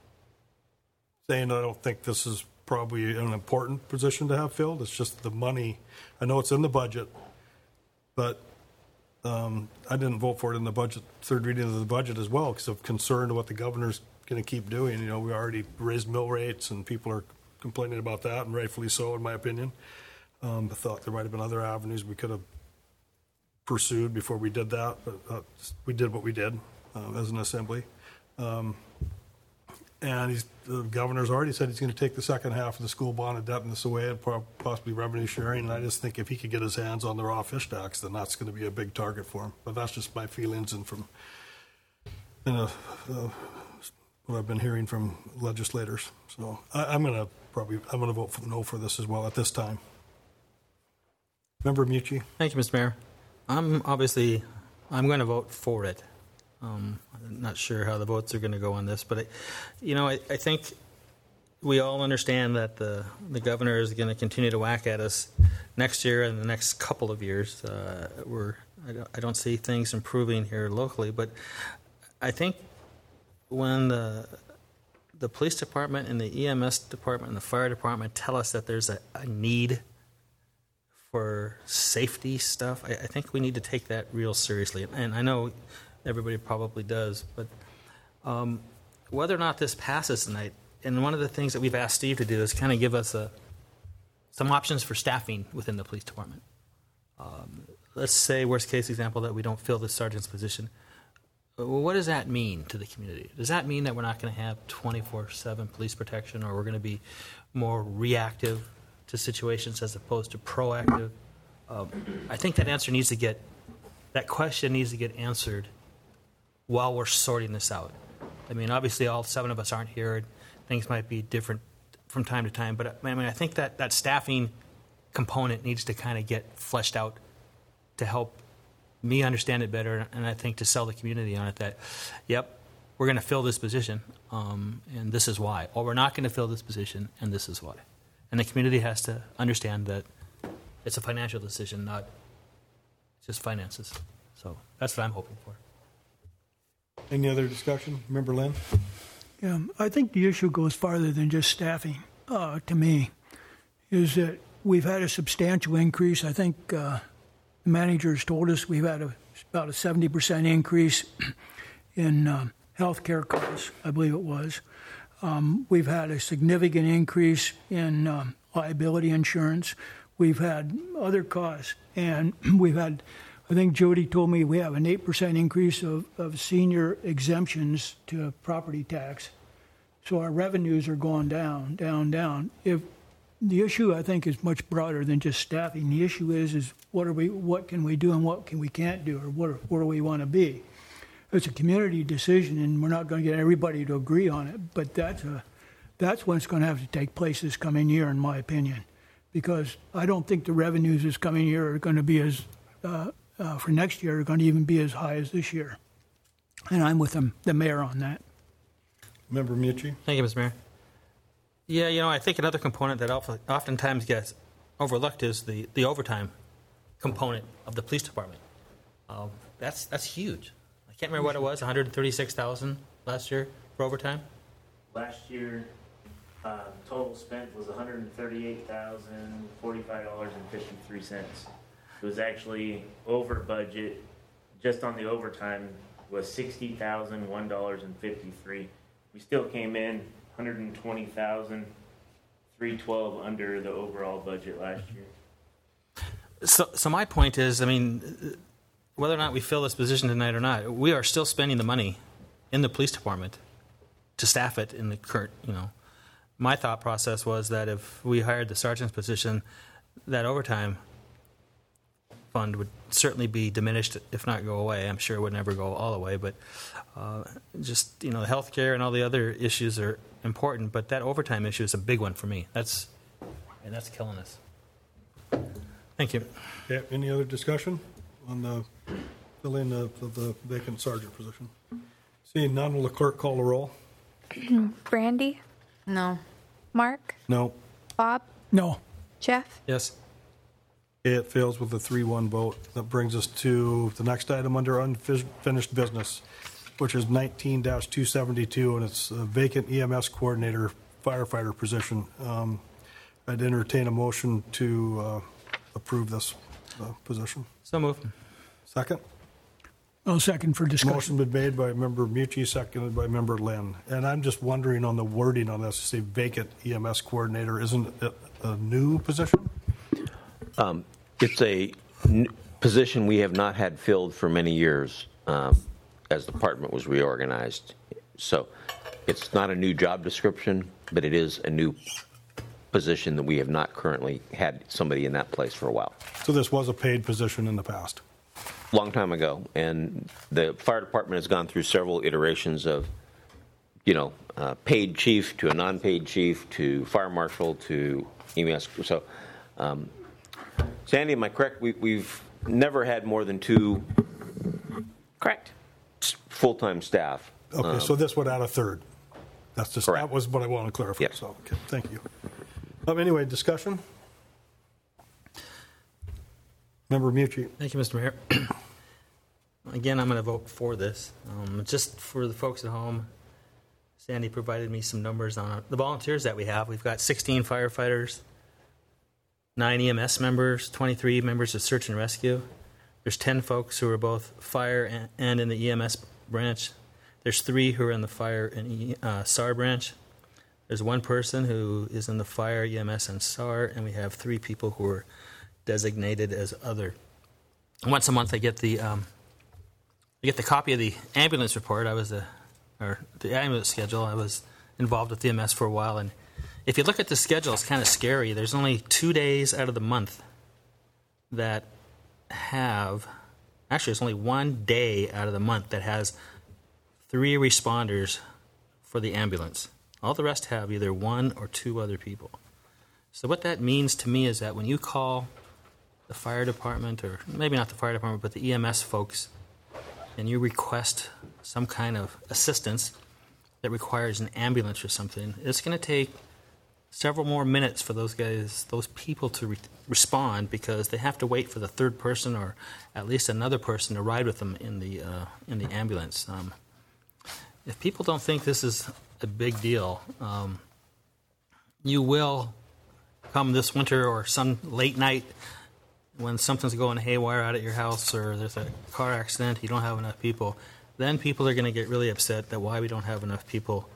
saying I don't think this is probably an important position to have filled. It's just the money. I know it's in the budget, but um, I didn't vote for it in the budget, third reading of the budget as well, because of concern to what the governor's going to keep doing. You know, we already raised mill rates, and people are complaining about that, and rightfully so, in my opinion. Um, I thought there might have been other avenues we could have pursued before we did that, but uh, we did what we did uh, as an assembly. Um, and he's, the governor's already said he's going to take the second half of the school bond indebtedness away and possibly revenue sharing. And I just think if he could get his hands on the raw fish tax, then that's going to be a big target for him. But that's just my feelings and from you know, uh, what I've been hearing from legislators. So I, I'm going to probably I'm going to vote for no for this as well at this time. Member Mucci. Thank you, Mister Mayor. I'm obviously, I'm going to vote for it. Um, I'm not sure how the votes are going to go on this, but, I, you know, I, I think we all understand that the, the governor is going to continue to whack at us next year and the next couple of years. Uh, we're, I don't, I don't see things improving here locally, but I think when the, the police department and the E M S department and the fire department tell us that there's a, a need for safety stuff, I, I think we need to take that real seriously. And I know everybody probably does, but um, whether or not this passes tonight, and one of the things that we've asked Steve to do is kind of give us a, some options for staffing within the police department. Um, let's say, worst case example, that we don't fill the sergeant's position. Well, what does that mean to the community? Does that mean that we're not going to have twenty-four seven police protection, or we're going to be more reactive to situations as opposed to proactive? Um, I think that answer needs to get, that question needs to get answered while we're sorting this out. I mean, obviously, all seven of us aren't here. And things might be different from time to time, but I mean, I think that that staffing component needs to kind of get fleshed out to help me understand it better, and I think to sell the community on it that, yep, we're going to fill this position, um, and this is why. Or we're not going to fill this position, and this is why. And the community has to understand that it's a financial decision, not just finances. So that's what I'm hoping for. Any other discussion? Member Lynn? Yeah, I think the issue goes farther than just staffing, uh, to me, is that we've had a substantial increase. I think uh, the managers told us we've had a, about a seventy percent increase in um, health care costs, I believe it was. Um, we've had a significant increase in um, liability insurance. We've had other costs, and we've had, I think Jody told me we have an eight percent increase of, of senior exemptions to property tax. So our revenues are going down, down, down. If the issue, I think, is much broader than just staffing. The issue is, is what are we, what can we do and what can we can't do, or what, where do we want to be? It's a community decision, and we're not going to get everybody to agree on it. But that's a, that's what's going to have to take place this coming year, in my opinion, because I don't think the revenues this coming year are going to be as uh, uh, for next year are going to even be as high as this year. And I'm with them, the mayor on that. Member Mucci? Thank you, Mister Mayor. Yeah, you know, I think another component that oftentimes gets overlooked is the, the overtime component of the police department. Um, that's that's huge. I can't remember what it was, one hundred thirty-six thousand last year for overtime? Last year, uh, total spent was one hundred thirty-eight thousand forty-five dollars and fifty-three cents. It was actually over budget. Just on the overtime was sixty thousand one dollars and fifty-three cents. We still came in one hundred twenty thousand three hundred twelve dollars under the overall budget last year. So, so my point is, I mean, whether or not we fill this position tonight or not, we are still spending the money in the police department to staff it in the current, you know. My thought process was that if we hired the sergeant's position, that overtime fund would certainly be diminished, if not go away. I'm sure it would never go all the way, but uh, just, you know, the health care and all the other issues are important, but that overtime issue is a big one for me. That's, and that's killing us. Thank you. Yeah, any other discussion on the filling of the, the vacant sergeant position? Seeing none, will the clerk call the roll? Brandy? No. Mark? No. Bob? No. Jeff? Yes. It fails with a three one vote. That brings us to the next item under unfinished business, which is nineteen two seventy-two, and it's a vacant E M S coordinator firefighter position. Um, I'd entertain a motion to uh, approve this uh, position. So move. Second? I'll second for discussion. Motion been made by Member Mucci, seconded by Member Lynn. And I'm just wondering on the wording on this, say vacant E M S coordinator, isn't it a new position? Um, It's a n- position we have not had filled for many years um, as the department was reorganized. So it's not a new job description, but it is a new position that we have not currently had somebody in that place for a while. So this was a paid position in the past. Long time ago, and the fire department has gone through several iterations of, you know, uh, paid chief to a non-paid chief to fire marshal to E M S. So, um, Sandy, am I correct? We, we've never had more than two Correct. s- full-time staff. Okay, Um, so this would add a third. That's just, that Correct. was what I want to clarify. Yes. So, okay, thank you. Um, anyway, discussion? Member Mucci. Thank you, Mister Mayor. Again, I'm going to vote for this. Um, just for the folks at home, Sandy provided me some numbers on the volunteers that we have. We've got sixteen firefighters, nine E M S members, twenty-three members of search and rescue. There's ten folks who are both fire and, and in the E M S branch. There's three who are in the fire and e, uh, S A R branch. There's one person who is in the fire, E M S, and S A R, and we have three people who are designated as other. Once a month, I get the um, I get the copy of the ambulance report. I was a, or the ambulance schedule. I was involved with E M S for a while, and if you look at the schedule, it's kind of scary. There's only two days out of the month that have, actually, there's only one day out of the month that has three responders for the ambulance. All the rest have either one or two other people. So what that means to me is that when you call the fire department, or maybe not the fire department, but the E M S folks, and you request some kind of assistance that requires an ambulance or something, it's going to take several more minutes for those guys, those people to re- respond, because they have to wait for the third person or at least another person to ride with them in the uh, in the ambulance. Um, if people don't think this is a big deal, um, you will come this winter or some late night when something's going haywire out at your house or there's a car accident, you don't have enough people, then people are going to get really upset that why we don't have enough people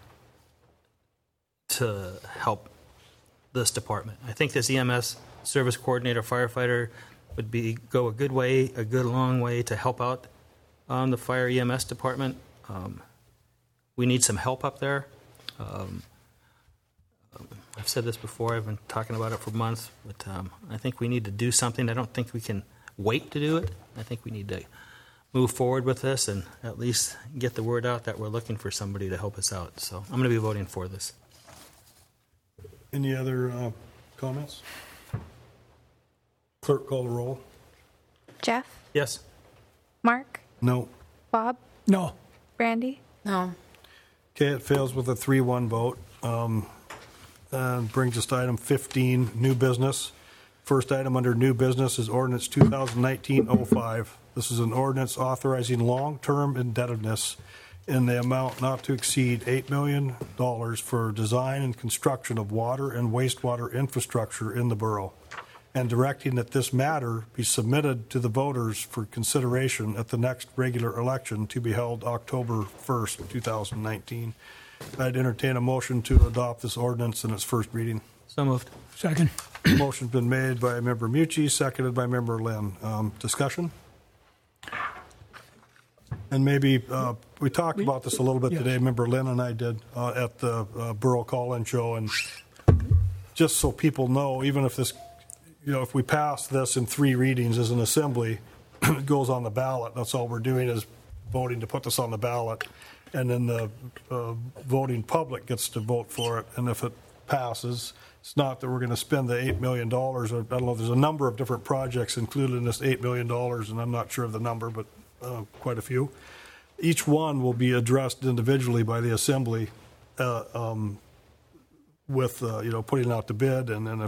to help this department. I think this E M S service coordinator firefighter would be go a good way, a good long way to help out um, the fire E M S department. Um, we need some help up there. Um, I've said this before. I've been talking about it for months, but um, I think we need to do something. I don't think we can wait to do it. I think we need to move forward with this and at least get the word out that we're looking for somebody to help us out. So I'm going to be voting for this. Any other uh, comments? Clerk, call the roll. Jeff? Yes. Mark? No. Bob? No. Brandy? No. Okay, it fails with a three one vote. Um, and brings us to item fifteen, new business. First item under new business is ordinance two thousand nineteen oh five. This is an ordinance authorizing long-term indebtedness in the amount not to exceed eight million dollars for design and construction of water and wastewater infrastructure in the borough, and directing that this matter be submitted to the voters for consideration at the next regular election to be held October first, two thousand nineteen. I'd entertain a motion to adopt this ordinance in its first reading. So moved. Second. Motion's been made by Member Mucci, seconded by Member Lynn. Um, discussion? And maybe, uh, we talked about this a little bit Yes. today, Member Lynn and I did, uh, at the uh, Borough Call-In Show, and just so people know, even if this, you know, if we pass this in three readings as an assembly, it goes on the ballot. That's all we're doing is voting to put this on the ballot, and then the uh, voting public gets to vote for it, and if it passes, it's not that we're going to spend the eight million dollars. I don't know, there's a number of different projects included in this eight million dollars, and I'm not sure of the number, but uh, quite a few. Each one will be addressed individually by the assembly uh, um, with, uh, you know, putting out the bid, and then if it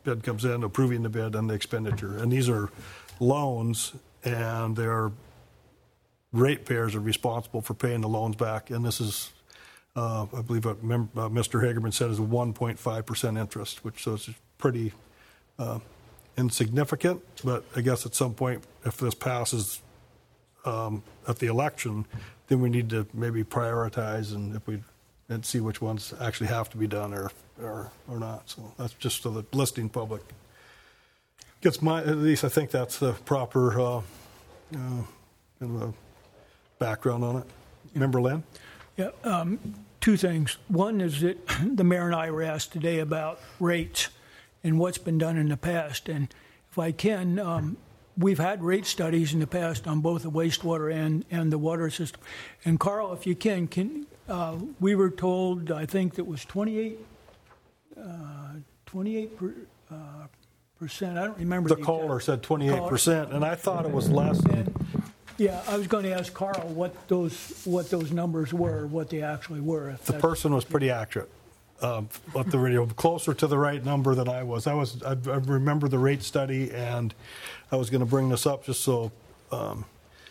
bid comes in, approving the bid and the expenditure. And these are loans, and their ratepayers are responsible for paying the loans back. And this is, uh, I believe what mem- uh, Mister Hagerman said, is a one point five percent interest, which is pretty uh, insignificant. But I guess at some point, if this passes um, at the election, then we need to maybe prioritize and if we and see which ones actually have to be done or or, or not. So that's just so the listing public gets my, at least I think that's the proper uh, uh, kind of a background on it. Member Lynn? Yeah, um, two things. One is that the mayor and I were asked today about rates and what's been done in the past. And if I can, um, we've had rate studies in the past on both the wastewater and, and the water system. And Carl, if you can, can uh, we were told, I think it was twenty-eight, uh, twenty-eight per, uh, percent. I don't remember. The the caller exact, said twenty-eight percent, and I thought it was less. And, yeah, I was going to ask Carl what those what those numbers were, what they actually were. If The that's- person was pretty accurate. Um, but the radio closer to the right number than I was. I was. I, I remember the rate study, and I was going to bring this up just so um,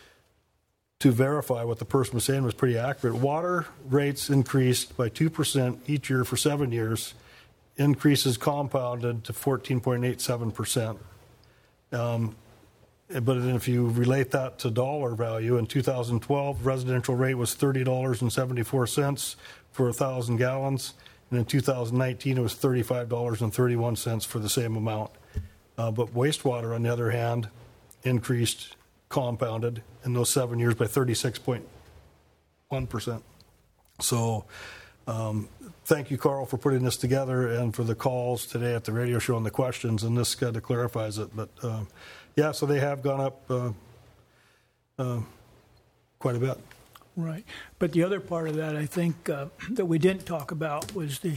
to verify what the person was saying was pretty accurate. Water rates increased by two percent each year for seven years. Increases compounded to fourteen point eight seven percent. Um, but then if you relate that to dollar value, in two thousand twelve, residential rate was thirty dollars and seventy-four cents for one thousand gallons. And in two thousand nineteen, it was thirty-five dollars and thirty-one cents for the same amount. Uh, but wastewater, on the other hand, increased, compounded in those seven years by thirty-six point one percent. So um, thank you, Carl, for putting this together and for the calls today at the radio show and the questions, and this kind of clarifies it. But uh, yeah, so they have gone up uh, uh, quite a bit. Right. But the other part of that, I think, uh, that we didn't talk about was the,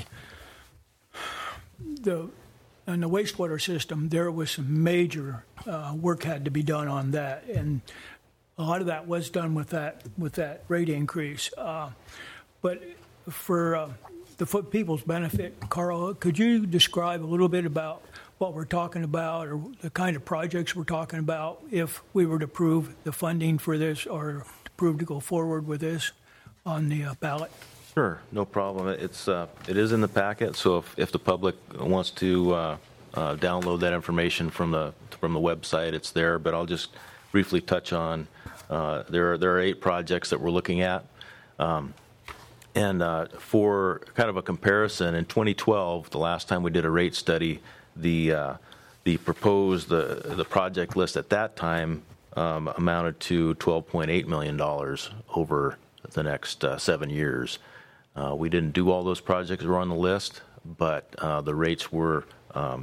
the, on the wastewater system, there was some major uh, work had to be done on that. And a lot of that was done with that, with that rate increase. Uh, but for uh, the foot people's benefit, Carl, could you describe a little bit about what we're talking about or the kind of projects we're talking about if we were to approve the funding for this or approved to go forward with this on the uh, ballot? Sure, no problem. It's uh, it is in the packet, so if, if the public wants to uh, uh, download that information from the from the website, it's there. But I'll just briefly touch on uh, there are there are eight projects that we're looking at, um, and uh, for kind of a comparison, in twenty twelve, the last time we did a rate study, the uh, the proposed the the project list at that time Um, amounted to twelve point eight million dollars over the next uh, seven years. Uh, we didn't do all those projects that were on the list, but uh, the rates were um,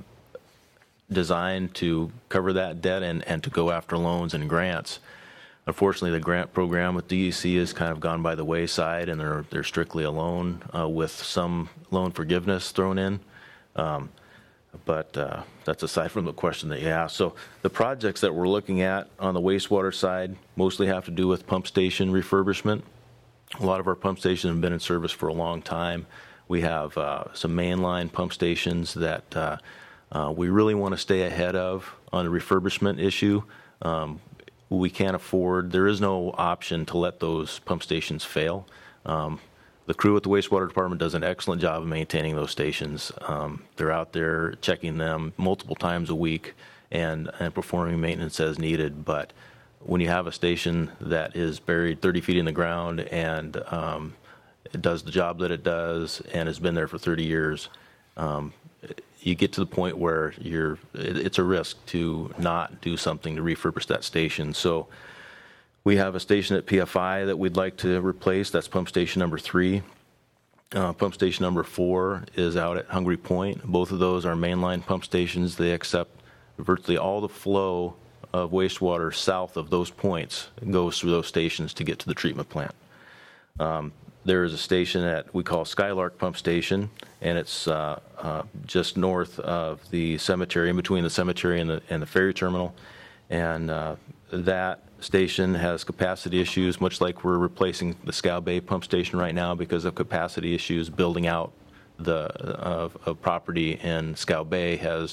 designed to cover that debt and, and to go after loans and grants. Unfortunately, the grant program with D E C has kind of gone by the wayside, and they're, they're strictly a loan uh, with some loan forgiveness thrown in. Um, But uh, that's aside from the question that you asked. So the projects that we're looking at on the wastewater side mostly have to do with pump station refurbishment. A lot of our pump stations have been in service for a long time. We have uh, some mainline pump stations that uh, uh, we really want to stay ahead of on the refurbishment issue. Um, we can't afford, there is no option to let those pump stations fail. Um, The crew at the wastewater department does an excellent job of maintaining those stations. Um, they're out there checking them multiple times a week and, and performing maintenance as needed. But when you have a station that is buried thirty feet in the ground and um, it does the job that it does and has been there for thirty years, um, you get to the point where you're, it's a risk to not do something to refurbish that station. So we have a station at P F I that we'd like to replace. That's pump station number three. Uh, pump station number four is out at Hungry Point. Both of those are mainline pump stations. They accept virtually all the flow of wastewater south of those points goes through those stations to get to the treatment plant. Um, there is a station that we call Skylark Pump Station, and it's uh, uh, just north of the cemetery, in between the cemetery and the, and the ferry terminal. And uh, that station has capacity issues, much like we're replacing the Scow Bay pump station right now because of capacity issues. Building out the of, of property in Scow Bay has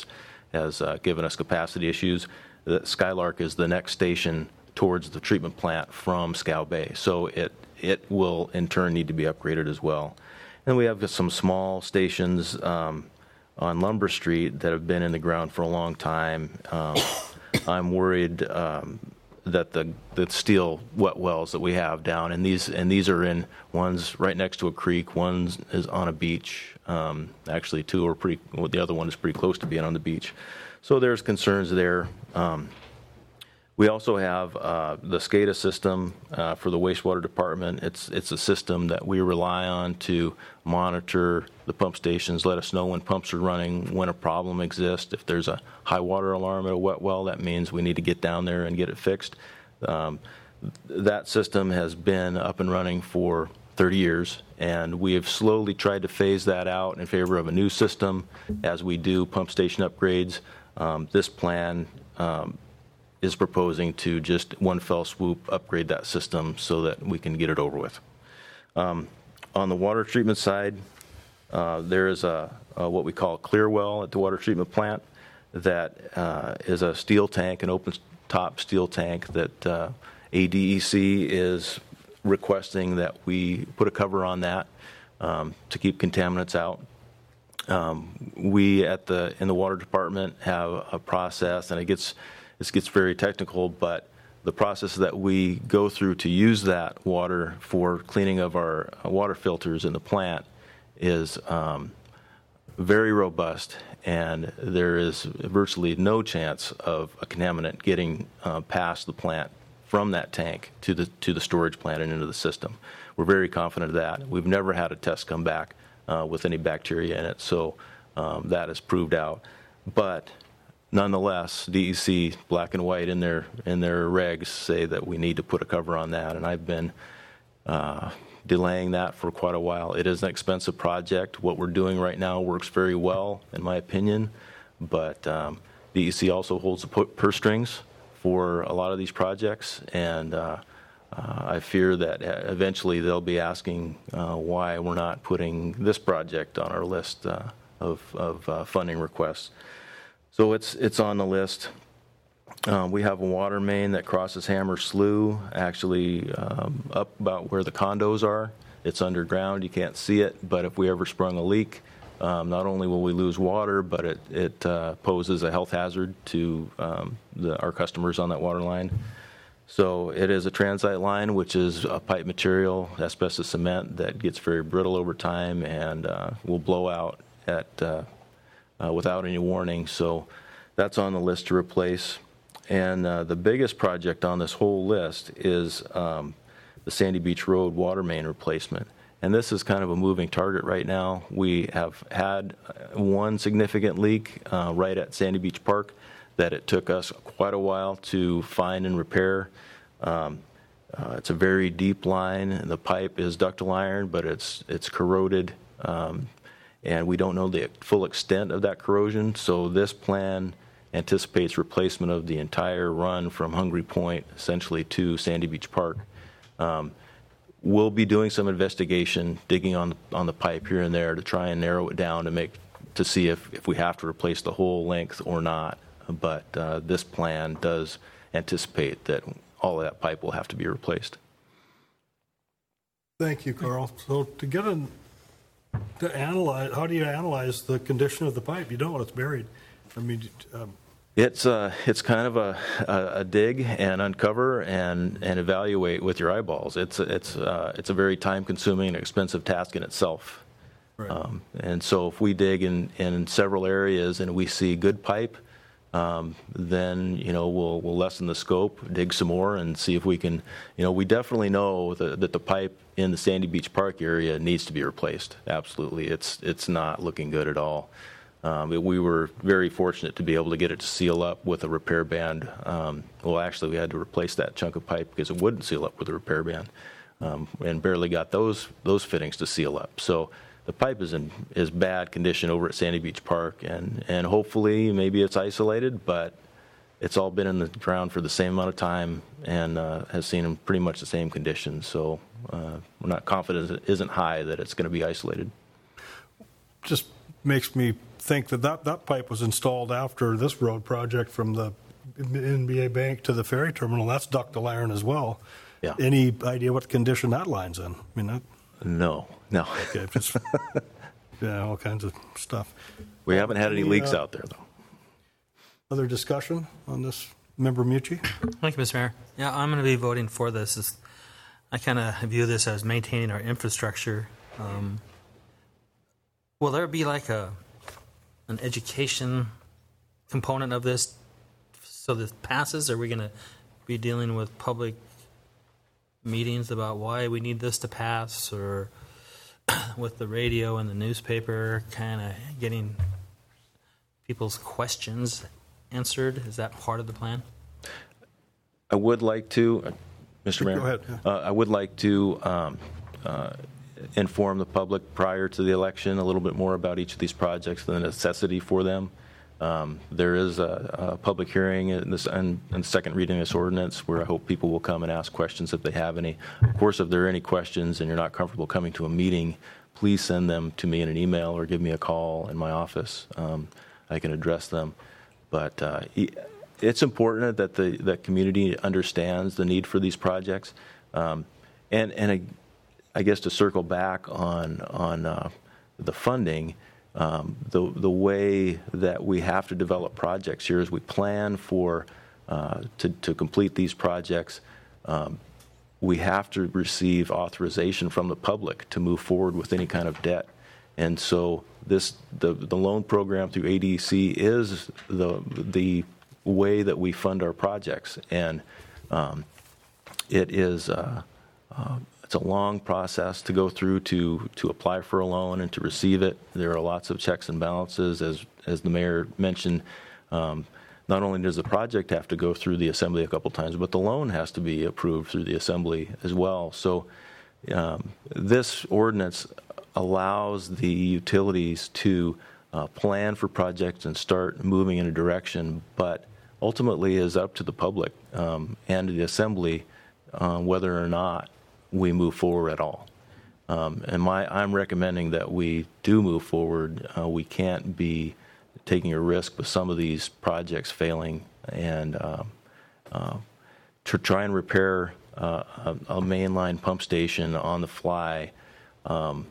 has uh, given us capacity issues. The Skylark is the next station towards the treatment plant from Scow Bay, so it it will in turn need to be upgraded as well. And we have some small stations um, on Lumber Street that have been in the ground for a long time. Um, I'm worried um, that the the steel wet wells that we have down, and these and these are in, one's right next to a creek, one is on a beach. Um, actually, two are pretty. Well, the other one is pretty close to being on the beach. So there's concerns there. Um, we also have uh, the SCADA system uh, for the wastewater department. It's it's a system that we rely on to monitor the pump stations, let us know when pumps are running, when a problem exists. If there's a high water alarm at a wet well, that means we need to get down there and get it fixed. Um, that system has been up and running for thirty years, and we have slowly tried to phase that out in favor of a new system as we do pump station upgrades. Um, this plan um, is proposing to just one fell swoop upgrade that system so that we can get it over with. Um, on the water treatment side, uh, there is a, a what we call a clear well at the water treatment plant that uh, is a steel tank, an open top steel tank that uh, A D E C is requesting that we put a cover on that um, to keep contaminants out. Um, we at the in the water department have a process, and it gets this gets very technical, but the process that we go through to use that water for cleaning of our water filters in the plant is um, very robust, and there is virtually no chance of a contaminant getting uh, past the plant from that tank to the to the storage plant and into the system. We're very confident of that. We've never had a test come back uh, with any bacteria in it, so um, that is proved out. But nonetheless, D E C, black and white in their in their regs, say that we need to put a cover on that, and I've been uh, delaying that for quite a while. It is an expensive project. What we're doing right now works very well, in my opinion, but um, D E C also holds the purse strings for a lot of these projects, and uh, uh, I fear that eventually they'll be asking uh, why we're not putting this project on our list uh, of, of uh, funding requests. So it's it's on the list. Um, we have a water main that crosses Hammer Slough, actually um, up about where the condos are. It's underground, you can't see it, but if we ever sprung a leak, Um, not only will we lose water, but it, it uh, poses a health hazard to um, the, our customers on that water line. So it is a transite line, which is a pipe material, asbestos cement, that gets very brittle over time and uh, will blow out at uh, uh, without any warning. So that's on the list to replace. And uh, the biggest project on this whole list is um, the Sandy Beach Road water main replacement. And this is kind of a moving target right now. We have had one significant leak uh, right at Sandy Beach Park that it took us quite a while to find and repair. Um, uh, it's a very deep line, and the pipe is ductile iron, but it's it's corroded, um, and we don't know the full extent of that corrosion. So this plan anticipates replacement of the entire run from Hungry Point essentially to Sandy Beach Park. Um, We'll be doing some investigation, digging on on the pipe here and there to try and narrow it down to make to see if, if we have to replace the whole length or not. But uh, this plan does anticipate that all of that pipe will have to be replaced. Thank you, Carl. So to get an to analyze, how do you analyze the condition of the pipe? You don't when it's buried. I mean. Um, It's uh, it's kind of a, a, a dig and uncover and, and evaluate with your eyeballs. It's it's uh, it's a very time-consuming and expensive task in itself. Right. Um, and so if we dig in, in several areas and we see good pipe, um, then you know we'll we'll lessen the scope, dig some more, and see if we can. You know, we definitely know that, that the pipe in the Sandy Beach Park area needs to be replaced. Absolutely, it's it's not looking good at all. Um, we were very fortunate to be able to get it to seal up with a repair band. Um, well, actually, we had to replace that chunk of pipe because it wouldn't seal up with a repair band, um, and barely got those those fittings to seal up. So the pipe is in is bad condition over at Sandy Beach Park, and and hopefully maybe it's isolated, but it's all been in the ground for the same amount of time and uh, has seen in pretty much the same conditions. So uh, we're not confident it isn't high that it's going to be isolated. Just makes me think that that, that pipe was installed after this road project from the N B A Bank to the ferry terminal. That's ductile iron as well. Yeah. Any idea what condition that line's in? I mean, that, No, no. okay, just, yeah, all kinds of stuff. We haven't had any Any, leaks uh, out there, though. Other discussion on this, Member Mucci? Thank you, Mister Mayor. Yeah, I'm going to be voting for this. It's, I kind of view this as maintaining our infrastructure. Um, will there be like a an education component of this so this passes? Are we going to be dealing with public meetings about why we need this to pass, or with the radio and the newspaper kind of getting people's questions answered? Is that part of the plan? I would like to, uh, Mister Mayor. Go ahead, yeah. Uh, I would like to um, uh, inform the public prior to the election a little bit more about each of these projects, the necessity for them. Um, there is a, a public hearing in this and, and second reading of this ordinance where I hope people will come and ask questions if they have any. Of course, if there are any questions and you're not comfortable coming to a meeting, please send them to me in an email or give me a call in my office. Um, I can address them. But uh, it's important that the that community understands the need for these projects. Um, and and I, I guess to circle back on on uh, the funding. Um, the the way that we have to develop projects here is we plan for uh, to to complete these projects. Um, we have to receive authorization from the public to move forward with any kind of debt, and so this the the loan program through A D C is the the way that we fund our projects, and um, it is. Uh, uh, It's a long process to go through to to apply for a loan and to receive it. There are lots of checks and balances, as as the mayor mentioned. Um, not only does the project have to go through the assembly a couple times, but the loan has to be approved through the assembly as well. So um, this ordinance allows the utilities to uh, plan for projects and start moving in a direction, but ultimately is up to the public um, and the assembly uh, whether or not we move forward at all. Um, and my, I'm recommending that we do move forward. Uh, we can't be taking a risk with some of these projects failing, and uh, uh, to try and repair uh, a, a mainline pump station on the fly, um,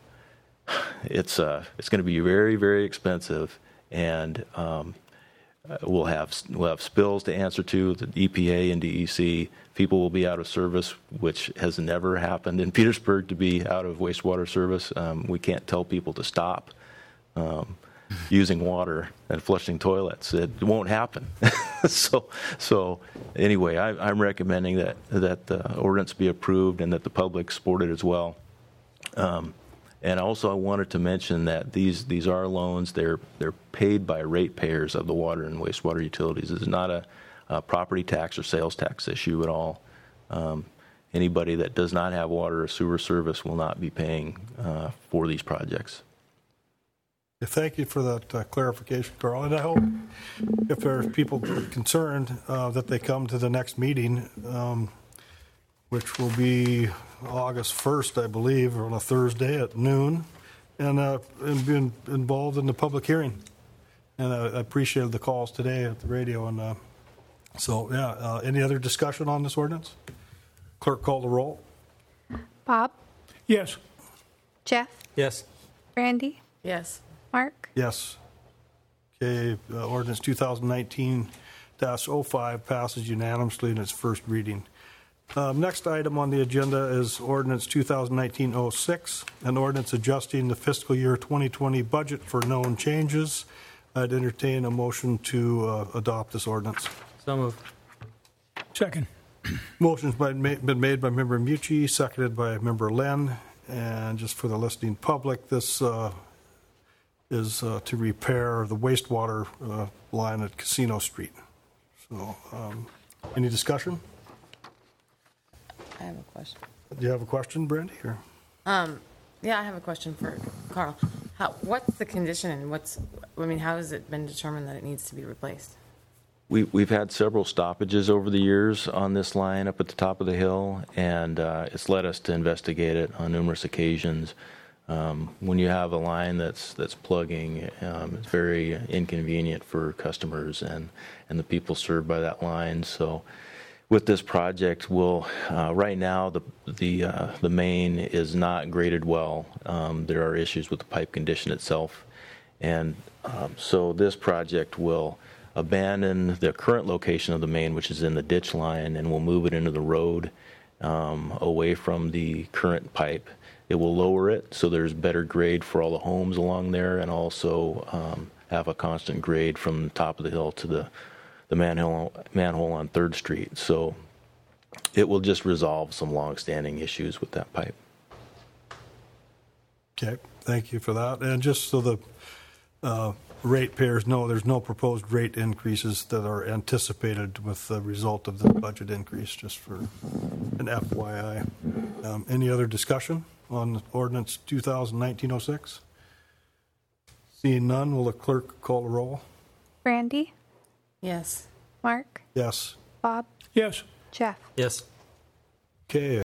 it's uh, it's going to be very, very expensive, and um, we'll have we'll have spills to answer to. The E P A and D E C. People will be out of service, which has never happened in Petersburg, to be out of wastewater service. Um, we can't tell people to stop um, using water and flushing toilets. It won't happen. so, so anyway, I, I'm recommending that that the ordinance be approved and that the public support it as well. Um, and also, I wanted to mention that these these are loans. They're they're paid by ratepayers of the water and wastewater utilities. It's not a Uh, property tax or sales tax issue at all. Um, anybody that does not have water or sewer service will not be paying uh, for these projects. Yeah, thank you for that uh, clarification, Carl. And I hope if there are people concerned uh, that they come to the next meeting, um, which will be August first, I believe, or on a Thursday at noon, and, uh, and be in, involved in the public hearing. And uh, I appreciated the calls today at the radio. And uh, so, yeah, uh, any other discussion on this ordinance? Clerk, call the roll. Bob? Yes. Jeff? Yes. Randy? Yes. Mark? Yes. Okay, uh, ordinance twenty nineteen dash oh five passes unanimously in its first reading. Um, next item on the agenda is ordinance twenty nineteen oh six, an ordinance adjusting the fiscal year twenty twenty budget for known changes. I'd entertain a motion to uh, adopt this ordinance. So moved. Second. Motion's been made, been made by Member Mucci, seconded by Member Len. And just for the listening public, this uh, is uh, to repair the wastewater uh, line at Casino Street. So, um, any discussion? I have a question. Do you have a question, Brandy? Or? Um, yeah, I have a question for Carl. How, what's the condition and what's, I mean, how has it been determined that it needs to be replaced? We, we've had several stoppages over the years on this line up at the top of the hill, and uh, it's led us to investigate it on numerous occasions. Um, when you have a line that's that's plugging, um, it's very inconvenient for customers and, and the people served by that line. So with this project, we'll, uh, right now the the uh, the main is not graded well. Um, there are issues with the pipe condition itself, and um, so this project will abandon the current location of the main, which is in the ditch line, and we'll move it into the road um, away from the current pipe. It will lower it so there's better grade for all the homes along there, and also um, have a constant grade from the top of the hill to the, the manhole, manhole on third Street. So it will just resolve some long-standing issues with that pipe. Okay, thank you for that. And just so the uh, ratepayers know, there's no proposed rate increases that are anticipated with the result of the budget increase, just for an F Y I. Um, any other discussion on ordinance two thousand nineteen oh six? Seeing none, will the clerk call the roll? Randy, Yes. Mark, Yes. Bob, Yes. Jeff. Yes. Okay,